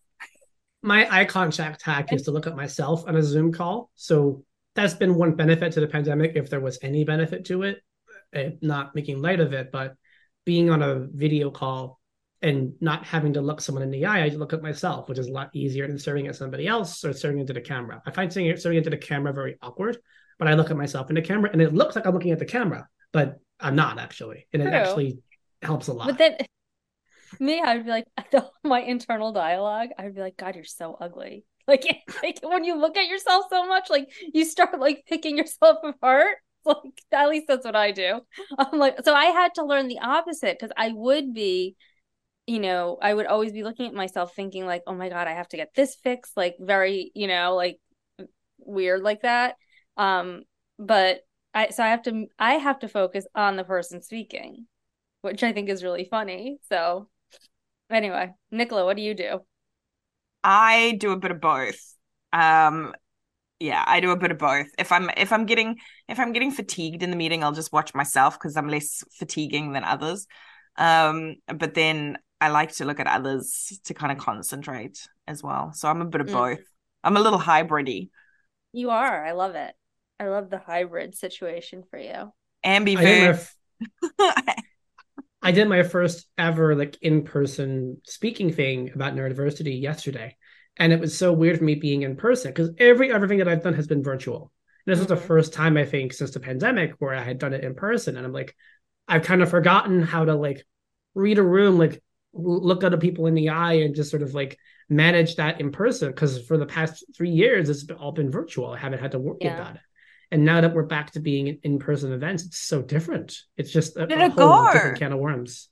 S4: My eye contact hack is to look at myself on a Zoom call. So that's been one benefit to the pandemic, if there was any benefit to it. Not making light of it, but being on a video call and not having to look someone in the eye, I look at myself, which is a lot easier than staring at somebody else or staring into the camera. I find staring, staring into the camera very awkward, but I look at myself in the camera and it looks like I'm looking at the camera, but I'm not actually. And it
S5: True.
S4: actually helps a lot.
S5: But then me, I would be like, my internal dialogue, I would be like, God, you're so ugly. Like, like when you look at yourself so much, like you start like picking yourself apart. Like, at least that's what I do. I'm like, so I had to learn the opposite, because I would be, you know, I would always be looking at myself thinking like, oh my God, I have to get this fixed, like very, you know, like weird like that. Um, but I, so I have to, I have to focus on the person speaking, which I think is really funny. So anyway, Nicola, what do you do?
S3: I do a bit of both. Um, yeah, I do a bit of both. If I'm if I'm getting if I'm getting fatigued in the meeting, I'll just watch myself because I'm less fatiguing than others. Um, but then I like to look at others to kind of concentrate as well. So I'm a bit of
S5: Mm.
S3: both. I'm a little hybrid-y.
S5: You are. I love it. I love the hybrid situation for you.
S4: I did, my,
S3: Ambivert.
S4: f- I did my first ever like in-person speaking thing about neurodiversity yesterday. And it was so weird for me being in person because every other thing that I've done has been virtual. And this
S5: Mhm.
S4: was the first time, I think, since the pandemic where I had done it in person. And I'm like, I've kind of forgotten how to like read a room, like l- look other people in the eye and just sort of like manage that in person. Because for the past three years, it's been, all been virtual. I haven't had to worry
S5: Yeah.
S4: about it. And now that we're back to being in in-person events, it's so different. It's just a,
S3: Did
S4: a
S3: it
S4: whole
S3: go?
S4: different can of worms.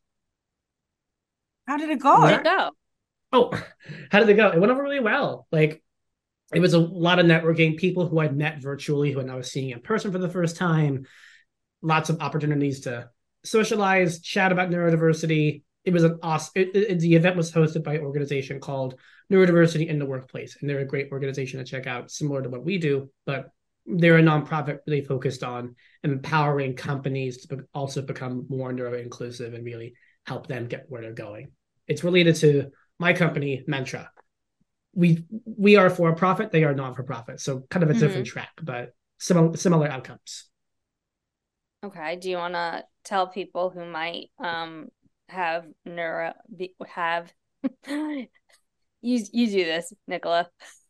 S3: How did it go?
S5: Where'd it go?
S4: Oh, how did it go? It went over really well. Like, it was a lot of networking, people who I'd met virtually, who I was seeing in person for the first time. Lots of opportunities to socialize, chat about neurodiversity, it was an awesome. It, it, the event was hosted by an organization called Neurodiversity in the Workplace, and they're a great organization to check out, similar to what we do, but they're a nonprofit really focused on empowering companies to be- also become more neuro-inclusive and really help them get where they're going. It's related to my company, Mentra. We we are for profit; they are not for profit, so kind of a mm-hmm. different track, but similar similar outcomes.
S5: Okay. Do you want to tell people who might um have neuro be, have you you do this, Nicola?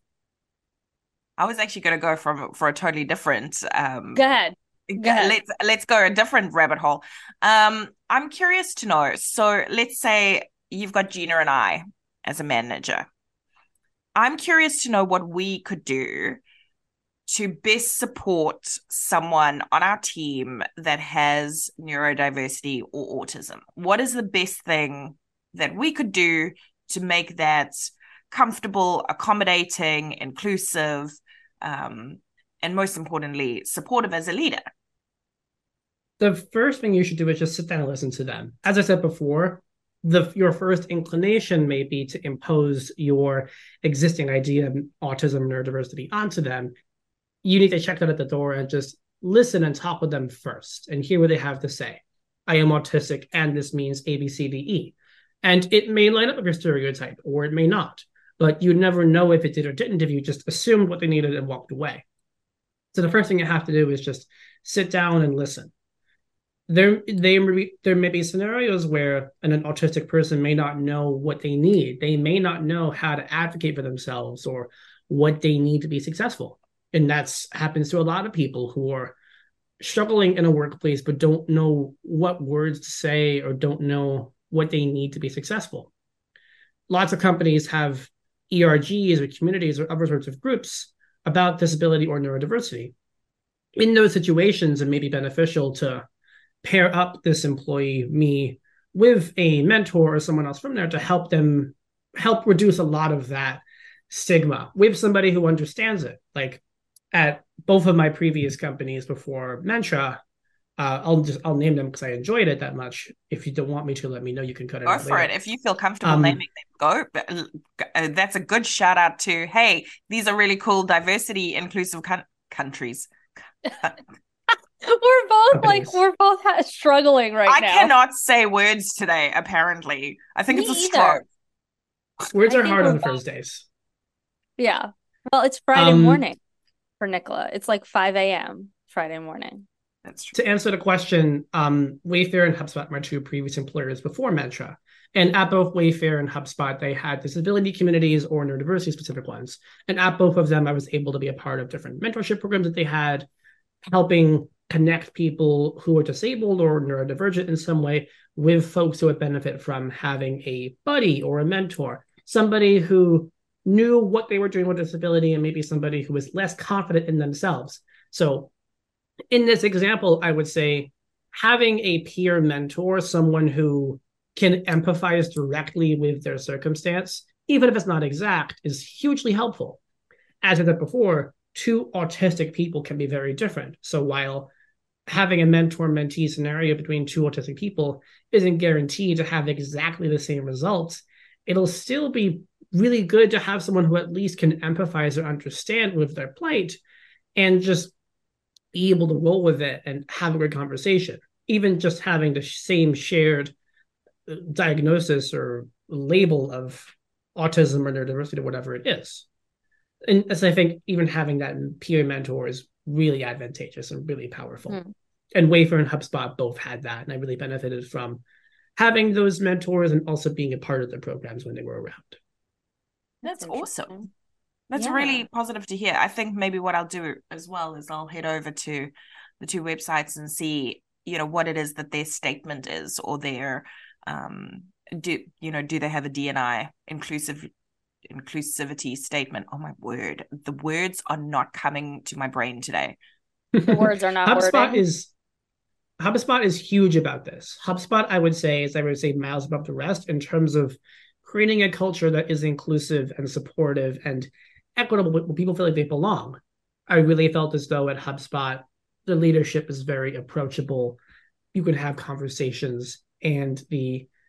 S3: I was actually going to go from for a totally different. Um,
S5: go ahead. Go ahead.
S3: Let's let's go a different rabbit hole. Um, I'm curious to know. So let's say you've got Gina and I as a manager. I'm curious to know what we could do to best support someone on our team that has neurodiversity or autism. What is the best thing that we could do to make that comfortable, accommodating, inclusive, um, and most importantly, supportive as a leader?
S4: The first thing you should do is just sit down and listen to them. As I said before, the your first inclination may be to impose your existing idea of autism, neurodiversity onto them. You need to check that at the door and just listen and talk with them first and hear what they have to say. I am autistic and this means A, B, C, D, E. And it may line up with your stereotype or it may not, but you never know if it did or didn't if you just assumed what they needed and walked away. So the first thing you have to do is just sit down and listen. There, they, there may be scenarios where an, an autistic person may not know what they need. They may not know how to advocate for themselves or what they need to be successful. And that's happens to a lot of people who are struggling in a workplace, but don't know what words to say or don't know what they need to be successful. Lots of companies have E R Gs or communities or other sorts of groups about disability or neurodiversity. In those situations, it may be beneficial to pair up this employee, me, with a mentor or someone else from there to help them, help reduce a lot of that stigma with somebody who understands it. Like, at both of my previous companies before Mentra, uh, I'll just I'll name them because I enjoyed it that much. If you don't want me to, let me know. You can cut it
S3: go
S4: out
S3: for
S4: later.
S3: it. If you feel comfortable
S4: um,
S3: naming them, go. That's a good shout out to, hey, these are really cool, diversity, inclusive con- countries.
S5: We're both
S4: companies.
S5: like we're both ha- struggling right
S3: I
S5: now.
S3: I cannot say words today. Apparently, I think
S5: Me
S3: it's a
S5: either.
S3: stroke.
S4: Words
S5: I
S4: are
S5: think
S4: hard
S5: we're
S4: on
S5: both-
S4: Thursdays.
S5: Yeah. Well, it's Friday
S4: Um,
S5: morning for Nicola. It's like five a.m. Friday morning.
S3: That's true.
S4: To answer the question, um, Wayfair and HubSpot were my two previous employers before Mentra. And at both Wayfair and HubSpot, they had disability communities or neurodiversity specific ones. And at both of them, I was able to be a part of different mentorship programs that they had, helping connect people who are disabled or neurodivergent in some way with folks who would benefit from having a buddy or a mentor, somebody who knew what they were doing with disability and maybe somebody who was less confident in themselves. So in this example, I would say having a peer mentor, someone who can empathize directly with their circumstance, even if it's not exact, is hugely helpful. As I said before, two autistic people can be very different. So while having a mentor-mentee scenario between two autistic people isn't guaranteed to have exactly the same results, it'll still be really good to have someone who at least can empathize or understand with their plight and just be able to roll with it and have a good conversation. Even just having the same shared diagnosis or label of autism or neurodiversity or whatever it is. And so I think even having that peer mentor is really advantageous and really powerful. Mm. And Wayfair and HubSpot both had that. And I really benefited from having those mentors and also being a part of the programs when they were around.
S3: That's awesome. That's
S5: Yeah.
S3: really positive to hear. I think maybe what I'll do as well is I'll head over to the two websites and see, you know, what it is that their statement is, or their, um, do, you know, do they have a D and I inclusive inclusivity statement? Oh my word. The words are not coming to my brain today.
S5: The words are not
S4: HubSpot
S5: wording.
S4: is HubSpot is huge about this. HubSpot, I would say, is I would say miles above the rest in terms of creating a culture that is inclusive and supportive and equitable, where people feel like they belong. I really felt as though at HubSpot, the leadership is very approachable. You can have conversations, and the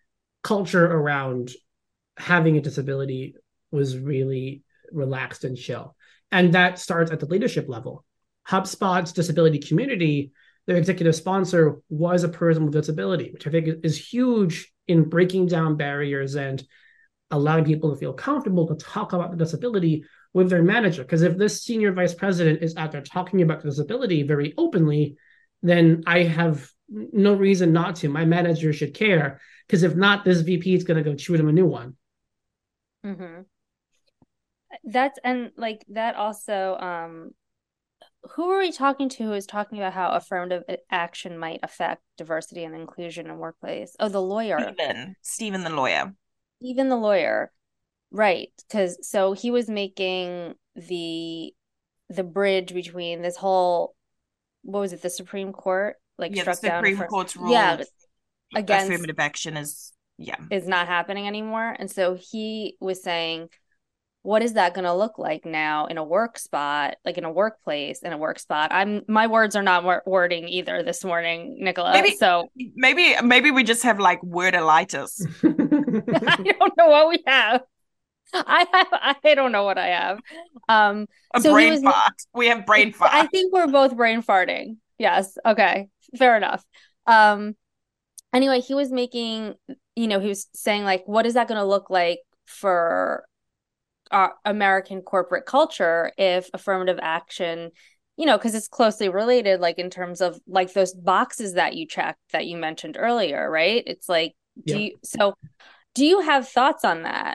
S4: culture around having a disability was really relaxed and chill. And that starts at the leadership level. HubSpot's disability community, their executive sponsor was a person with disability, which I think is huge in breaking down barriers and allowing people to feel comfortable to talk about the disability with their manager. Because if this senior vice president is out there talking about the disability very openly, then I have no reason not to. My manager should care, because if not, this V P is going to go shoot him a new one.
S5: Mm-hmm. That's, and like that also, um, who are we talking to who is talking about how affirmative action might affect diversity and inclusion in workplace? Oh, the lawyer.
S3: Stephen. Stephen the lawyer.
S5: Even the lawyer. Right. Because so he was making the the bridge between this whole, what was it, the Supreme Court? Like
S3: yeah,
S5: struck
S3: the
S5: down.
S3: Supreme Court's rule
S5: yeah, against
S3: affirmative action is, yeah.
S5: is not happening anymore. And so he was saying, what is that going to look like now in a work spot, like in a workplace, in a work spot? I'm my words are not wor- wording either this morning, Nicola.
S3: Maybe,
S5: so
S3: maybe, maybe we just have like wordolitis.
S5: I don't know what we have. I have, I don't know what I have. Um,
S3: a
S5: so
S3: brain
S5: was,
S3: fart. We have brain fart.
S5: I think we're both brain farting. Yes. Okay. Fair enough. Um, anyway, he was making, you know, he was saying like, what is that going to look like for Uh, American corporate culture if affirmative action, you know, because it's closely related, like in terms of like those boxes that you checked that you mentioned earlier, right? It's like, do
S4: Yeah.
S5: you, so do you have thoughts on that?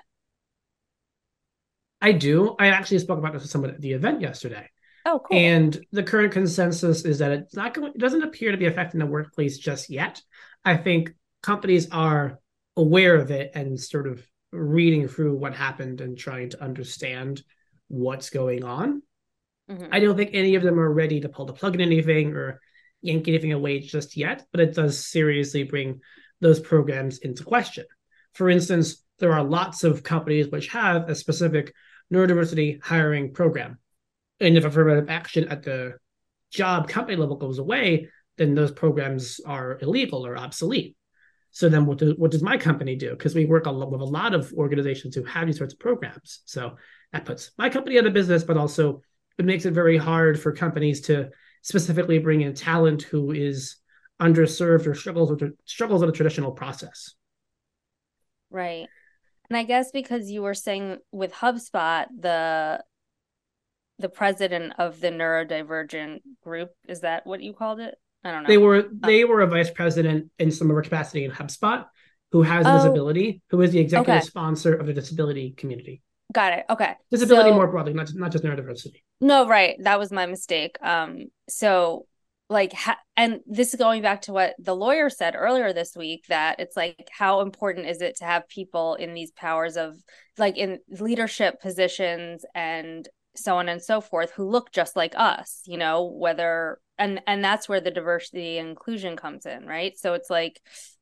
S4: I do. I actually spoke about this with someone at the event yesterday.
S5: Oh, cool.
S4: And the current consensus is that it's not going, it doesn't appear to be affecting the workplace just yet. I think companies are aware of it and sort of reading through what happened and trying to understand what's going on. Mm-hmm. I don't think any of them are ready to pull the plug in anything or yank anything away just yet, but it does seriously bring those programs into question. For instance, there are lots of companies which have a specific neurodiversity hiring program. And if affirmative action at the job company level goes away, then those programs are illegal or obsolete. So then what, do, what does my company do? Because we work a lot, with a lot of organizations who have these sorts of programs. So that puts my company out of business, but also it makes it very hard for companies to specifically bring in talent who is underserved or struggles with, struggles with a traditional process.
S5: Right. And I guess because you were saying with HubSpot, the the president of the neurodivergent group, is that what you called it? I don't know.
S4: They were they were a vice president in some of her capacity in HubSpot, who has a
S5: oh,
S4: disability, who is the executive
S5: okay.
S4: sponsor of the disability community.
S5: Got it. Okay.
S4: Disability
S5: so,
S4: more broadly, not not just neurodiversity.
S5: No, right. That was my mistake. Um. So, like, ha- and this is going back to what the lawyer said earlier this week, that it's like, how important is it to have people in these powers of, like, in leadership positions and so on and so forth, who look just like us, you know, whether, and, and that's where the diversity and inclusion comes in, right? So it's like,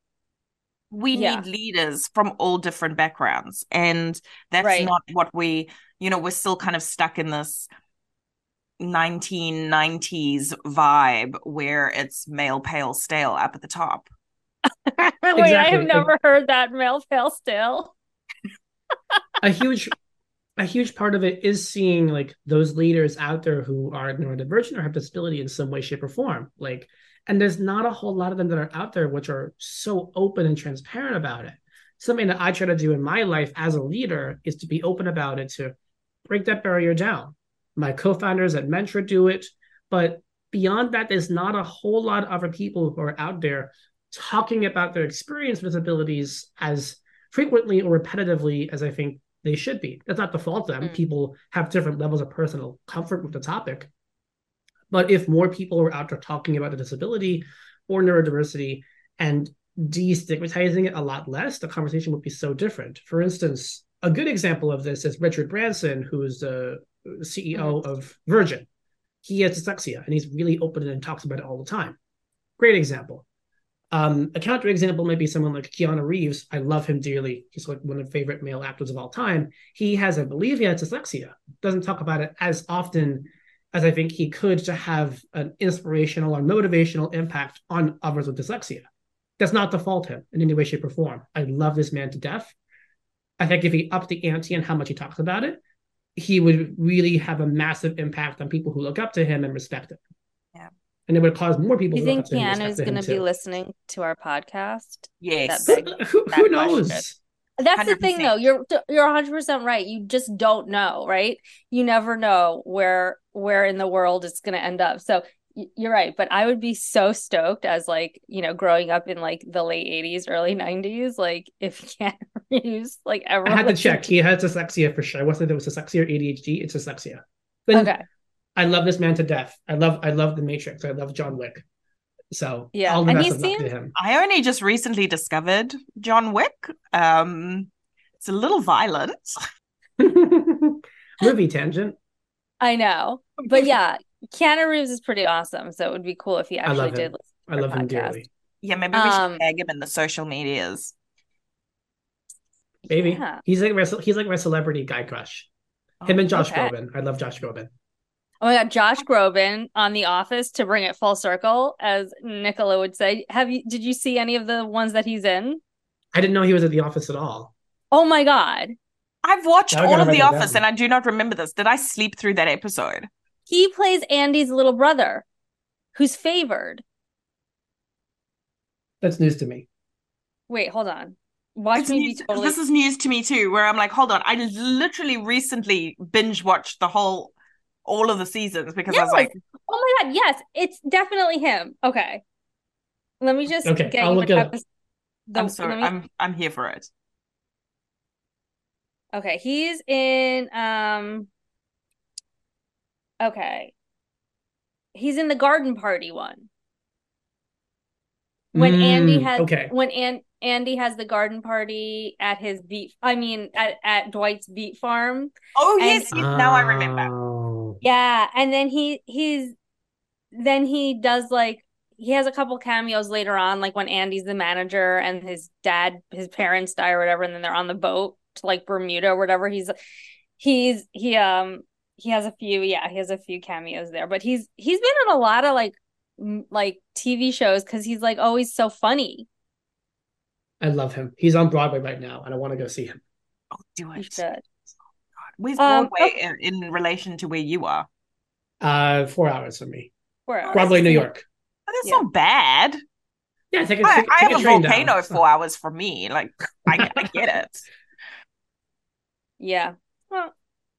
S3: we
S5: yeah.
S3: need leaders from all different backgrounds. And that's
S5: right.
S3: not what we, you know, we're still kind of stuck in this nineteen nineties vibe where it's male, pale, stale up at the top.
S5: Wait,
S4: exactly.
S5: I have never heard that, male, pale, stale.
S4: a huge a huge part of it is seeing like those leaders out there who are neurodivergent or have disability in some way, shape, or form. Like, and there's not a whole lot of them that are out there which are so open and transparent about it. Something that I try to do in my life as a leader is to be open about it, to break that barrier down. My co-founders at Mentra do it, but beyond that, there's not a whole lot of other people who are out there talking about their experience with disabilities as frequently or repetitively as I think they should be. That's not the fault of them. Mm. People have different levels of personal comfort with the topic. But if more people are out there talking about a disability or neurodiversity and destigmatizing it a lot less, the conversation would be so different. For instance, a good example of this is Richard Branson, who is the C E O mm-hmm. of Virgin. He has dyslexia, and he's really open and talks about it all the time. Great example. Um, a counter example might be someone like Keanu Reeves. I love him dearly. He's like one of my favorite male actors of all time. He has, I believe he has dyslexia. Doesn't talk about it as often as I think he could to have an inspirational or motivational impact on others with dyslexia. does not default him in any way, shape, or form. I love this man to death. I think if he upped the ante and how much he talks about it, he would really have a massive impact on people who look up to him and respect him.
S3: Yeah.
S4: And it would cause more people
S5: Do you
S4: to
S5: think
S4: look up to him and
S5: Keanu's
S4: respect
S5: going
S4: him
S5: to be
S4: too.
S5: listening to our podcast?
S3: Yes.
S5: That big-
S4: Who,
S5: that
S4: who knows?
S5: question. That's the thing,
S3: one hundred percent.
S5: though. You're you're one hundred percent right. You just don't know, right? You never know where where in the world it's going to end up. So y- you're right. But I would be so stoked as like, you know, growing up in like the late eighties, early nineties, like if Keanu Reeves, like ever.
S4: I had to
S5: listened
S4: check. He has dyslexia for sure. I wasn't if it was dyslexia or A D H D. It's dyslexia. But
S5: Okay.
S4: I love this man to death. I love I love The Matrix. I love John Wick. So
S5: Yeah,
S4: all the
S5: and
S4: best
S5: he
S4: of luck to
S5: seems-
S4: him.
S3: I only just recently discovered John Wick. Um, it's a little violent.
S4: Movie tangent.
S5: I know. But yeah, Keanu Reeves is pretty awesome. So it would be cool if he
S4: I
S5: actually
S4: love him.
S5: did listen to
S4: I
S5: our
S4: love him
S5: podcast.
S4: dearly.
S3: Yeah, maybe we
S5: Um,
S3: should tag him in the social medias.
S4: Maybe
S5: Yeah.
S4: he's like my, he's like my celebrity guy crush. Him and Josh
S5: okay.
S4: Groban. I love Josh Groban.
S5: Oh my God, Josh Groban on The Office, to bring it full circle, as Nicola would say. Have you? Did you see any of the ones that he's in?
S4: I didn't know he was at The Office at all.
S5: Oh my God,
S3: I've watched
S4: Now I
S3: all
S4: gotta
S3: of
S4: write
S3: The
S4: that
S3: Office
S4: down.
S3: and I do not remember this. Did I sleep through that episode?
S5: he plays Andy's little brother, who's favored.
S4: That's news to me.
S5: Wait, hold on. Watch
S3: It's
S5: me
S3: news-
S5: be totally.
S3: This is news to me too, where I'm like, hold on. I literally recently binge watched the whole, all of the seasons because I was
S5: Yes.
S3: like,
S5: Oh my God, yes, it's definitely him. Okay, let me just
S4: Okay,
S5: get
S4: I'll
S5: you
S4: look
S5: an
S4: it up.
S5: episode. The-
S3: I'm sorry,
S5: let me-
S3: I'm I'm here for it.
S5: Okay, he's in um okay. He's in the garden party one. When Andy
S4: Mm,
S5: has
S4: okay.
S5: when An- Andy has the garden party at his beet I mean at, at Dwight's beet farm.
S3: Oh
S5: And-
S3: yes, yes, now I remember.
S4: Oh.
S5: Yeah, and then he he's then he does like he has a couple cameos later on, like when Andy's the manager and his dad, his parents die or whatever, and then they're on the boat to like Bermuda or whatever. He's he's he um he has a few yeah he has a few cameos there, but he's he's been in a lot of like m- like T V shows because he's like always so funny.
S4: I love him. He's on Broadway right now, and I want to go see him.
S3: Oh, do
S5: You
S3: it.
S5: should.
S3: Where's
S5: Um,
S3: Broadway in, in relation to where you are?
S4: Uh, four hours from me.
S5: Where
S4: Broadway, New York.
S3: Oh, that's
S5: Yeah.
S3: not bad.
S4: Yeah, take a,
S3: I,
S4: take,
S3: I
S4: take
S3: have
S4: a
S3: a
S4: train
S3: volcano
S4: down.
S3: four hours from me. Like I, I get it.
S5: Yeah. Well,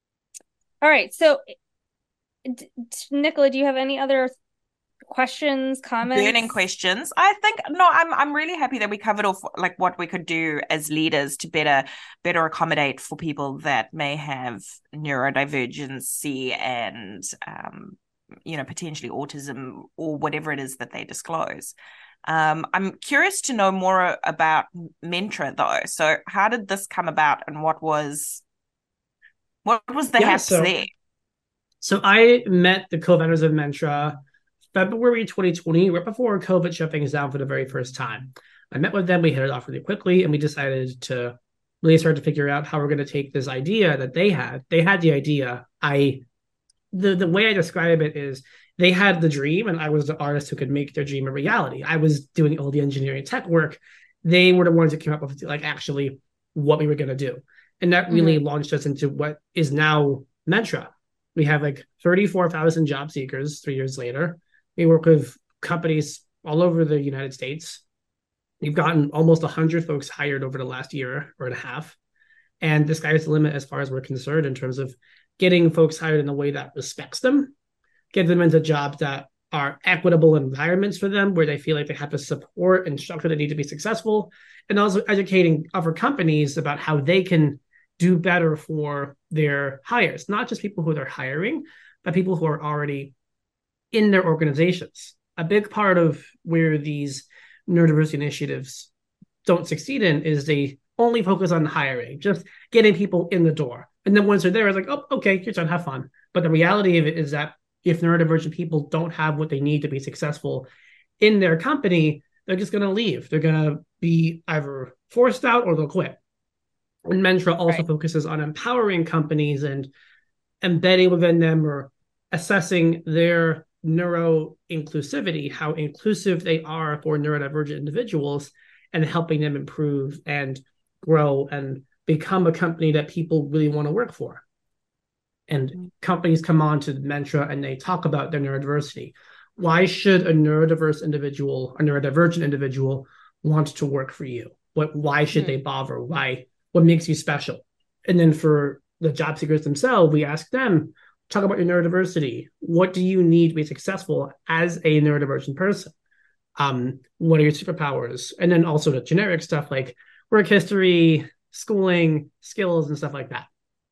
S5: all right. So, d- d- Nicola, do you have any other questions, comments?
S3: Burning questions. I think no, I'm I'm really happy that we covered off like what we could do as leaders to better better accommodate for people that may have neurodivergency and um you know potentially autism or whatever it is that they disclose. Um, I'm curious to know more about Mentra though. So how did this come about and what was what was the
S4: Yeah,
S3: haps
S4: so-
S3: there?
S4: So I met the co-founders of Mentra February twenty twenty, right before COVID shut things down for the very first time. I met with them, we hit it off really quickly, and we decided to really start to figure out how we're going to take this idea that they had. They had the idea. I the the way I describe it is they had the dream, and I was the artist who could make their dream a reality. I was doing all the engineering tech work. They were the ones that came up with like actually what we were going to do. And that really launched us into what is now Mentra. We have like thirty-four thousand job seekers three years later. We work with companies all over the United States. We've gotten almost one hundred folks hired over the last year or and a half. And the sky's the limit as far as we're concerned in terms of getting folks hired in a way that respects them, get them into jobs that are equitable environments for them, where they feel like they have the support and structure they need to be successful, and also educating other companies about how they can do better for their hires, not just people who they're hiring, but people who are already in their organizations. A big part of where these neurodiversity initiatives don't succeed in is they only focus on hiring, just getting people in the door. And then once they're there, it's like, oh, okay, you're done, have fun. But the reality of it is that if neurodivergent people don't have what they need to be successful in their company, they're just going to leave. They're going to be either forced out or they'll quit. And Mentra also
S5: Right.
S4: focuses on empowering companies and embedding within them or assessing their neuro inclusivity, how inclusive they are for neurodivergent individuals, and helping them improve and grow and become a company that people really want to work for. And mm-hmm. companies come on to Mentra and they talk about their neurodiversity. Why should a neurodiverse individual, a neurodivergent individual, want to work for you? What? Why should mm-hmm. they bother? Why? What makes you special? And then for the job seekers themselves, we ask them, talk about your neurodiversity. What do you need to be successful as a neurodivergent person? Um, what are your superpowers? And then also the generic stuff like work history, schooling, skills, and stuff like that.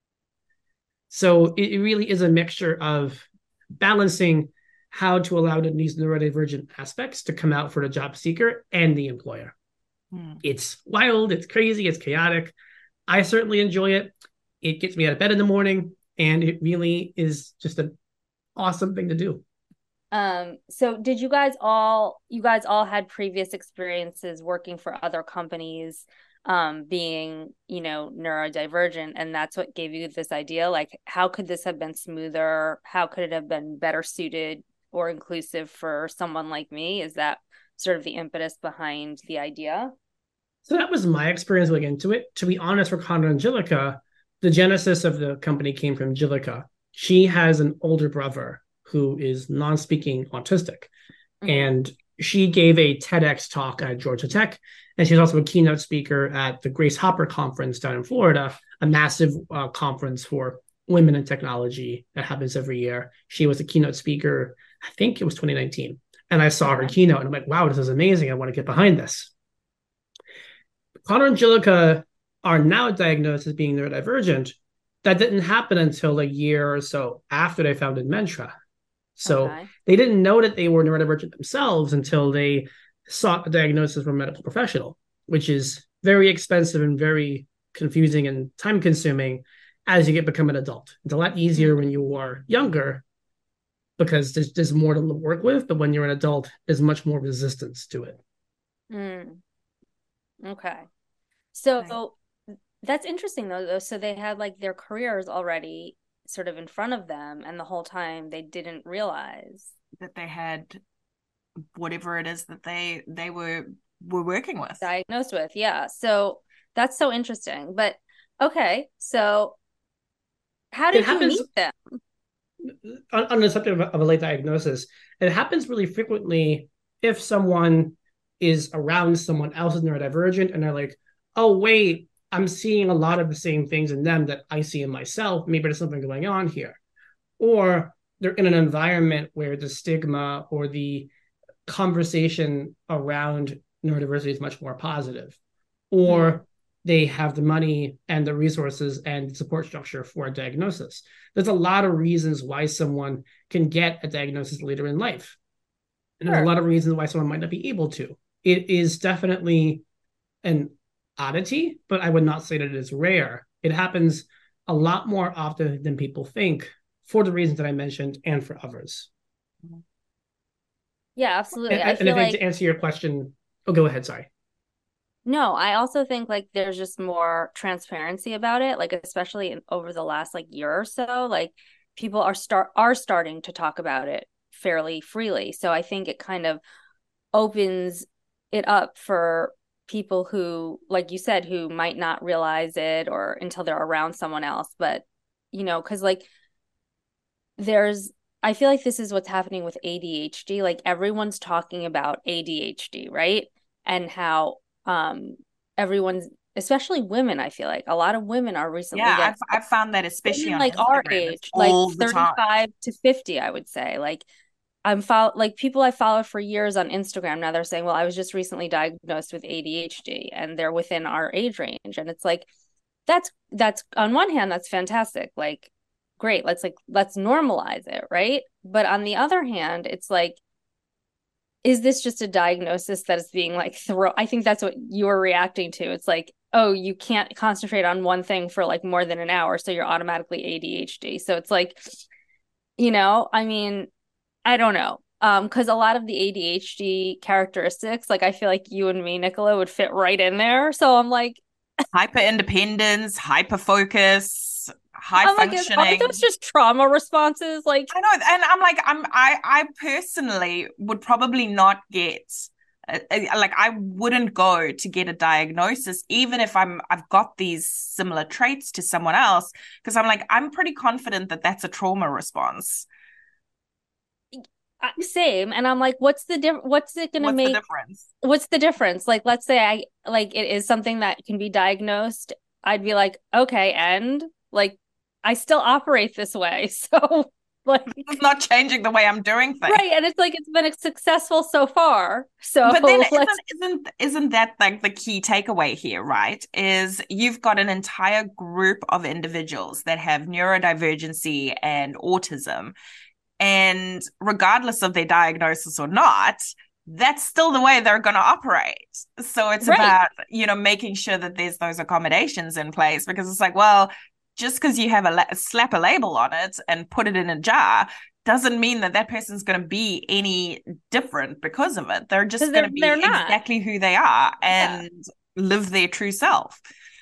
S4: So it really is a mixture of balancing how to allow these neurodivergent aspects to come out for the job seeker and the employer. Hmm. It's wild, it's crazy, it's chaotic. I certainly enjoy it. It gets me out of bed in the morning, and it really is just an awesome thing to do.
S5: Um, so did you guys all, you guys all had previous experiences working for other companies, um, being, you know, neurodivergent, and that's what gave you this idea? Like, how could this have been smoother? How could it have been better suited or inclusive for someone like me? Is that sort of the impetus behind the idea?
S4: So that was my experience looking into it. To be honest, for Connor and Angelica, the genesis of the company came from Angelica. She has an older brother who is non-speaking autistic. Mm-hmm. And she gave a TEDx talk at Georgia Tech. And she's also a keynote speaker at the Grace Hopper Conference down in Florida, a massive uh, conference for women in technology that happens every year. She was a keynote speaker, I think it was twenty nineteen. And I saw her keynote and I'm like, wow, this is amazing. I want to get behind this. Connor and Angelica are now diagnosed as being neurodivergent. That didn't happen until a year or so after they founded Mentra. So okay. they didn't know that they were neurodivergent themselves until they sought a diagnosis from a medical professional, which is very expensive and very confusing and time consuming as you get become an adult. It's a lot easier when you are younger because there's, there's more to work with, but when you're an adult, there's much more resistance to it.
S5: Mm. Okay. So that's interesting though, though. So they had like their careers already sort of in front of them, and the whole time they didn't realize
S3: that they had whatever it is that they they were were working with,
S5: diagnosed with. Yeah. So that's so interesting. But okay, so how did you meet them?
S4: On, on the subject of, of a late diagnosis, it happens really frequently if someone is around someone else is neurodivergent and they're like, oh wait, I'm seeing a lot of the same things in them that I see in myself. Maybe there's something going on here. Or they're in an environment where the stigma or the conversation around neurodiversity is much more positive. Or mm-hmm. they have the money and the resources and support structure for a diagnosis. There's a lot of reasons why someone can get a diagnosis later in life. And there's sure. a lot of reasons why someone might not be able to. It is definitely an oddity, but I would not say that it is rare. It happens a lot more often than people think for the reasons that I mentioned and for others.
S5: Yeah, absolutely.
S4: And,
S5: I
S4: and
S5: feel
S4: if
S5: like...
S4: to answer your question, oh, go ahead, sorry.
S5: No, I also think like there's just more transparency about it, like especially in, over the last like year or so, like people are start are starting to talk about it fairly freely. So I think it kind of opens it up for people who, like you said, who might not realize it or until they're around someone else. But, you know, because like there's, I feel like this is what's happening with A D H D. Like everyone's talking about A D H D, right? And how um, everyone's, especially women, I feel like a lot of women are recently.
S3: Yeah, getting, I've, I've found that especially on
S5: like
S3: Instagram,
S5: our age, like thirty-five to fifty, I would say. Like I'm follow like people I followed for years on Instagram. Now they're saying, well, I was just recently diagnosed with A D H D, and they're within our age range. And it's like, that's, that's on one hand, that's fantastic. Like, great. Let's like, let's normalize it. Right. But on the other hand, it's like, is this just a diagnosis that is being like thrown? I think that's what you're reacting to. It's like, oh, you can't concentrate on one thing for like more than an hour, so you're automatically A D H D. So it's like, you know, I mean, I don't know. Um, because a lot of the A D H D characteristics, like I feel like you and me, Nicola, would fit right in there. So I'm like
S3: hyper independence, hyper focus, high
S5: I'm like, is-
S3: functioning.
S5: aren't those just trauma responses? Like,
S3: I know, and I'm like, I'm I I personally would probably not get uh, uh, like I wouldn't go to get a diagnosis even if I'm I've got these similar traits to someone else, because I'm like, I'm pretty confident that that's a trauma response.
S5: uh, same. And I'm like, what's the diff- what's it gonna
S3: What's the
S5: make?
S3: difference?
S5: What's the difference? Like, let's say I like it is something that can be diagnosed. I'd be like, okay, and like I still operate this way. So like
S3: It's not changing the way I'm doing things.
S5: right, and it's like it's been successful so far. So
S3: But then
S5: let's
S3: isn't isn't isn't that like the key takeaway here, right? Is you've got an entire group of individuals that have neurodivergency and autism, and regardless of their diagnosis or not, that's still the way they're going to operate. So it's
S5: Right.
S3: about, you know, making sure that there's those accommodations in place, because it's like, well, just because you have a la- slap a label on it and put it in a jar doesn't mean that that person's going to be any different because of it. They're just
S5: 'Cause
S3: going
S5: they're-
S3: to be
S5: they're not.
S3: exactly who they are and live their true self.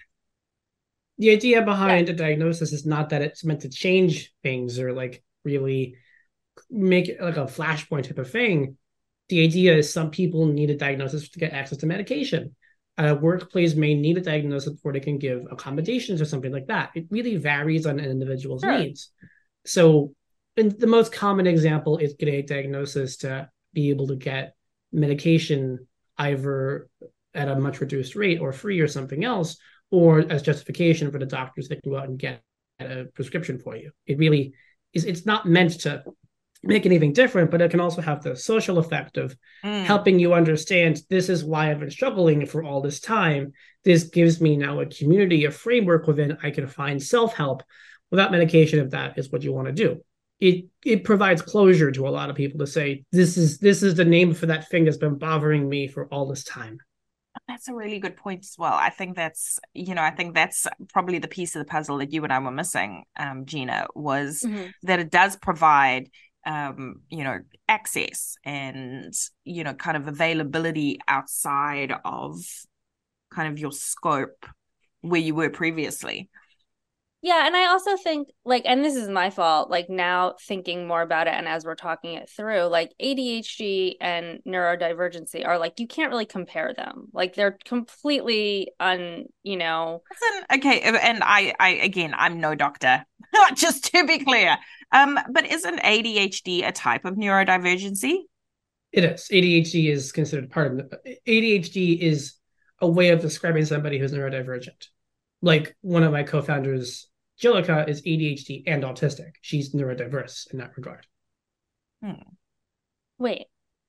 S4: The idea behind a diagnosis is not that it's meant to change things or like really make it like a flashpoint type of thing. The idea is some people need a diagnosis to get access to medication. A workplace may need a diagnosis before they can give accommodations or something like that. It really varies on an individual's
S5: Sure.
S4: needs. So, and the most common example is getting a diagnosis to be able to get medication either at a much reduced rate or free or something else, or as justification for the doctors that go out and get a prescription for you. It really is, it's not meant to make anything different, but it can also have the social effect of
S3: Mm.
S4: helping you understand this is why I've been struggling for all this time. This gives me now a community, a framework within I can find self-help without medication if that is what you want to do. It it provides closure to a lot of people to say, this is this is the name for that thing that's been bothering me for all this time.
S3: That's a really good point as well. I think that's, you know, I think that's probably the piece of the puzzle that you and I were missing, um, Gina, was
S5: Mhm.
S3: that it does provide, um, you know, access and, you know, kind of availability outside of kind of your scope where you were previously.
S5: Yeah, and I also think like, and this is my fault, like now thinking more about it and as we're talking it through, like A D H D and neurodivergency are like, you can't really compare them. Like they're completely un, you know.
S3: Listen, okay, and I, I again, I'm no doctor, just to be clear. Um, but isn't A D H D a type of neurodivergency?
S4: It is. A D H D is considered part of the, A D H D is a way of describing somebody who's neurodivergent. Like one of my co-founders, Jillica, is A D H D and autistic. She's neurodiverse in that regard.
S3: Hmm.
S5: Wait,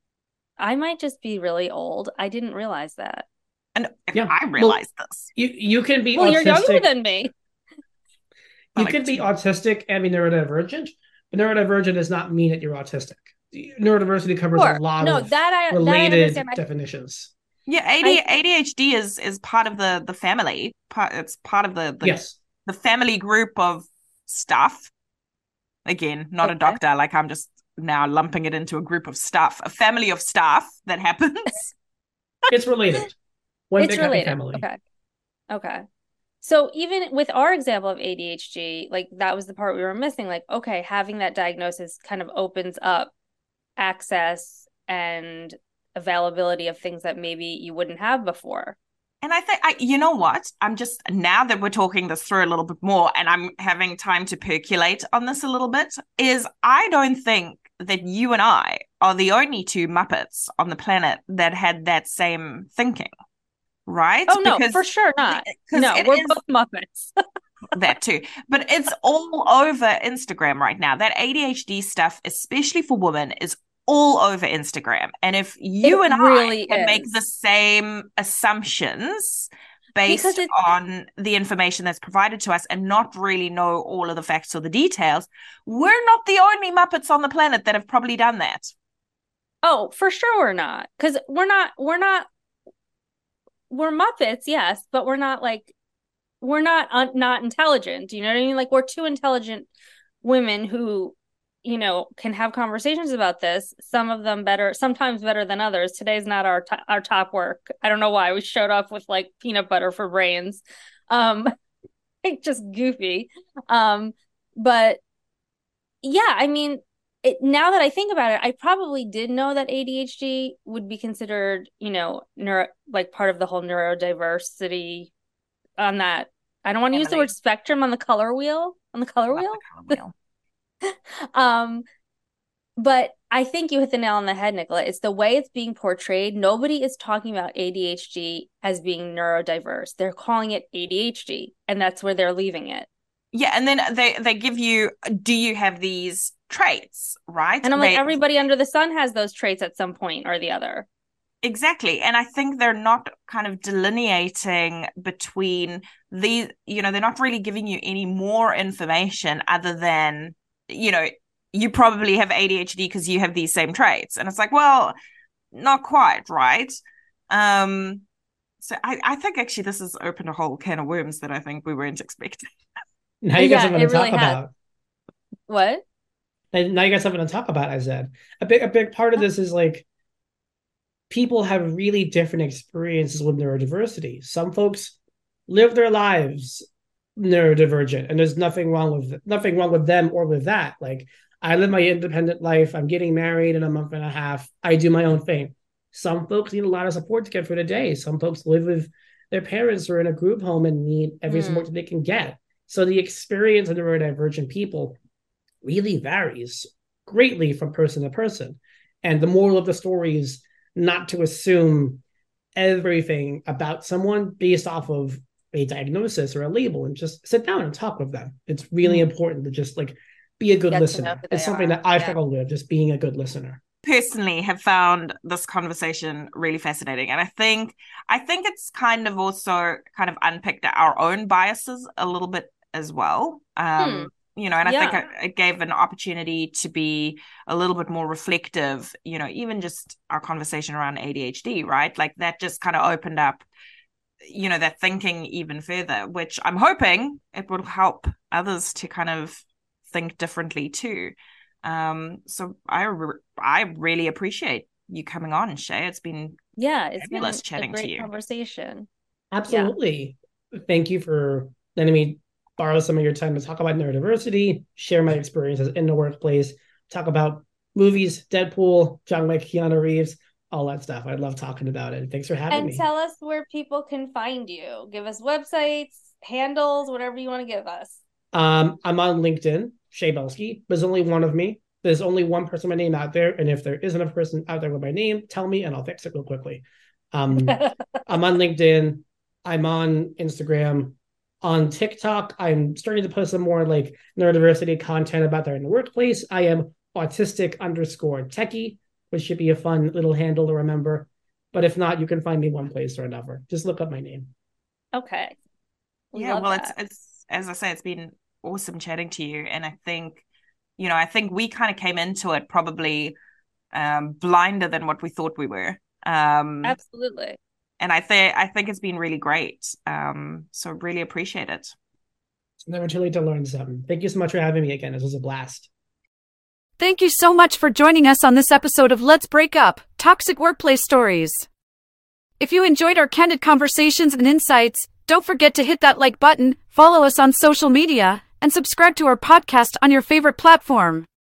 S5: I might just be really old. I didn't realize that.
S3: And if
S4: Yeah.
S3: I realized
S4: Well,
S3: this,
S4: You you can be
S5: Well, you're younger
S4: autistic.
S5: than me.
S4: You
S3: like
S4: could be
S3: two-
S4: autistic and be neurodivergent, but neurodivergent does not mean that you're autistic. Neurodiversity covers
S5: Sure.
S4: a lot
S5: No,
S4: of
S5: that I that I
S4: related
S5: understand. I-
S4: definitions.
S3: yeah, A D, A D H D is is part of the the family. Part, it's part of the the,
S4: Yes.
S3: the family group of stuff. Again, not a
S5: Okay.
S3: doctor. Like I'm just now lumping it into a group of stuff, a family of stuff that happens.
S4: It's related. One
S5: It's
S4: big happy
S5: related.
S4: family.
S5: Okay. Okay. So even with our example of A D H D, like that was the part we were missing. Like, okay, having that diagnosis kind of opens up access and availability of things that maybe you wouldn't have before.
S3: And I think, I, you know what? I'm just, now that we're talking this through a little bit more and I'm having time to percolate on this a little bit, is I don't think that you and I are the only two Muppets on the planet that had that same thinking, right?
S5: Oh, no,
S3: Because-
S5: for sure not.
S3: because
S5: No,
S3: it
S5: we're
S3: is-
S5: both Muppets.
S3: that too. But it's all over Instagram right now. That A D H D stuff, especially for women, is all over Instagram. And if you
S5: It
S3: and
S5: really
S3: I can make
S5: is.
S3: the same assumptions based
S5: Because it-
S3: on the information that's provided to us and not really know all of the facts or the details, we're not the only Muppets on the planet that have probably done that.
S5: Oh, for sure we're not. Because we're not, we're not, we're Muppets, yes, but we're not like, we're not un- not intelligent. You know what I mean? Like we're two intelligent women who, you know, can have conversations about this. Some of them better, sometimes better than others. Today's not our to- our top work. I don't know why we showed up with like peanut butter for brains. Um, like just goofy. Um, but yeah, I mean, it, now that I think about it, I probably did know that A D H D would be considered, you know, neuro, like part of the whole neurodiversity on that. I don't want to use the word spectrum on the color wheel, on the color wheel. The color wheel. um, but I think you hit the nail on the head, Nicola. It's the way it's being portrayed. Nobody is talking about A D H D as being neurodiverse. They're calling it A D H D, and that's where they're leaving it.
S3: Yeah, and then they, they give you, do you have these traits, right?
S5: And I'm
S3: they,
S5: like, everybody under the sun has those traits at some point or the other.
S3: Exactly. And I think they're not kind of delineating between these, you know, they're not really giving you any more information other than, you know, you probably have A D H D because you have these same traits. And it's like, well, not quite, right? Um, so I, I think actually this has opened a whole can of worms that I think we weren't expecting.
S4: Now you got
S5: Yeah,
S4: something
S5: it
S4: to
S5: really
S4: talk
S5: has.
S4: about.
S5: What?
S4: And now you got something to talk about, I said. A big, a big part of this is like people have really different experiences with neurodiversity. Some folks live their lives neurodivergent, and there's nothing wrong with nothing wrong with them or with that. Like, I live my independent life. I'm getting married in a month and a half. I do my own thing. Some folks need a lot of support to get through the day. Some folks live with their parents or in a group home and need every mm. support that they can get. So the experience of neurodivergent people really varies greatly from person to person. And the moral of the story is not to assume everything about someone based off of a diagnosis or a label, and just sit down and talk with them. It's really mm. important to just like be a good
S5: Get
S4: listener. It's something
S5: are.
S4: that I've
S5: yeah.
S4: struggled with, just being a good listener.
S3: Personally have found this conversation really fascinating. And I think I think it's kind of also kind of unpicked our own biases a little bit as well. Um, hmm. You know, and I yeah. think it, it gave an opportunity to be a little bit more reflective, you know, even just our conversation around A D H D, right? Like that just kind of opened up, you know, that thinking even further, which I'm hoping it will help others to kind of think differently too. Um, so I re- I really appreciate you coming on, Shay. It's been
S5: yeah, it's
S3: fabulous
S5: been
S3: chatting
S5: a great
S3: to you.
S5: Conversation.
S4: Absolutely. Yeah. Thank you for letting me borrow some of your time to talk about neurodiversity, share my experiences in the workplace, talk about movies, Deadpool, John Wick, Keanu Reeves, all that stuff. I love talking about it. Thanks for having
S5: and
S4: me.
S5: And tell us where people can find you. Give us websites, handles, whatever you want to give us.
S4: Um, I'm on LinkedIn, Shay Belsky. There's only one of me. There's only one person with my name out there. And if there isn't a person out there with my name, tell me and I'll fix it real quickly. Um, I'm on LinkedIn. I'm on Instagram. On TikTok, I'm starting to post some more like neurodiversity content about that in the workplace. I am autistic underscore techie, which should be a fun little handle to remember. But if not, you can find me one place or another. Just look up my name.
S5: Okay.
S3: Yeah,
S5: Love
S3: well,
S5: that.
S3: it's it's as I say, it's been awesome chatting to you, and I think, you know, I think we kind of came into it probably um, blinder than what we thought we were. Um,
S5: Absolutely.
S3: And I think I think it's been really great. Um, so really appreciate it.
S4: It's never too late to learn something. Thank you so much for having me again. This was a blast.
S8: Thank you so much for joining us on this episode of Let's Break Up, Toxic Workplace Stories. If you enjoyed our candid conversations and insights, don't forget to hit that like button, follow us on social media, and subscribe to our podcast on your favorite platform.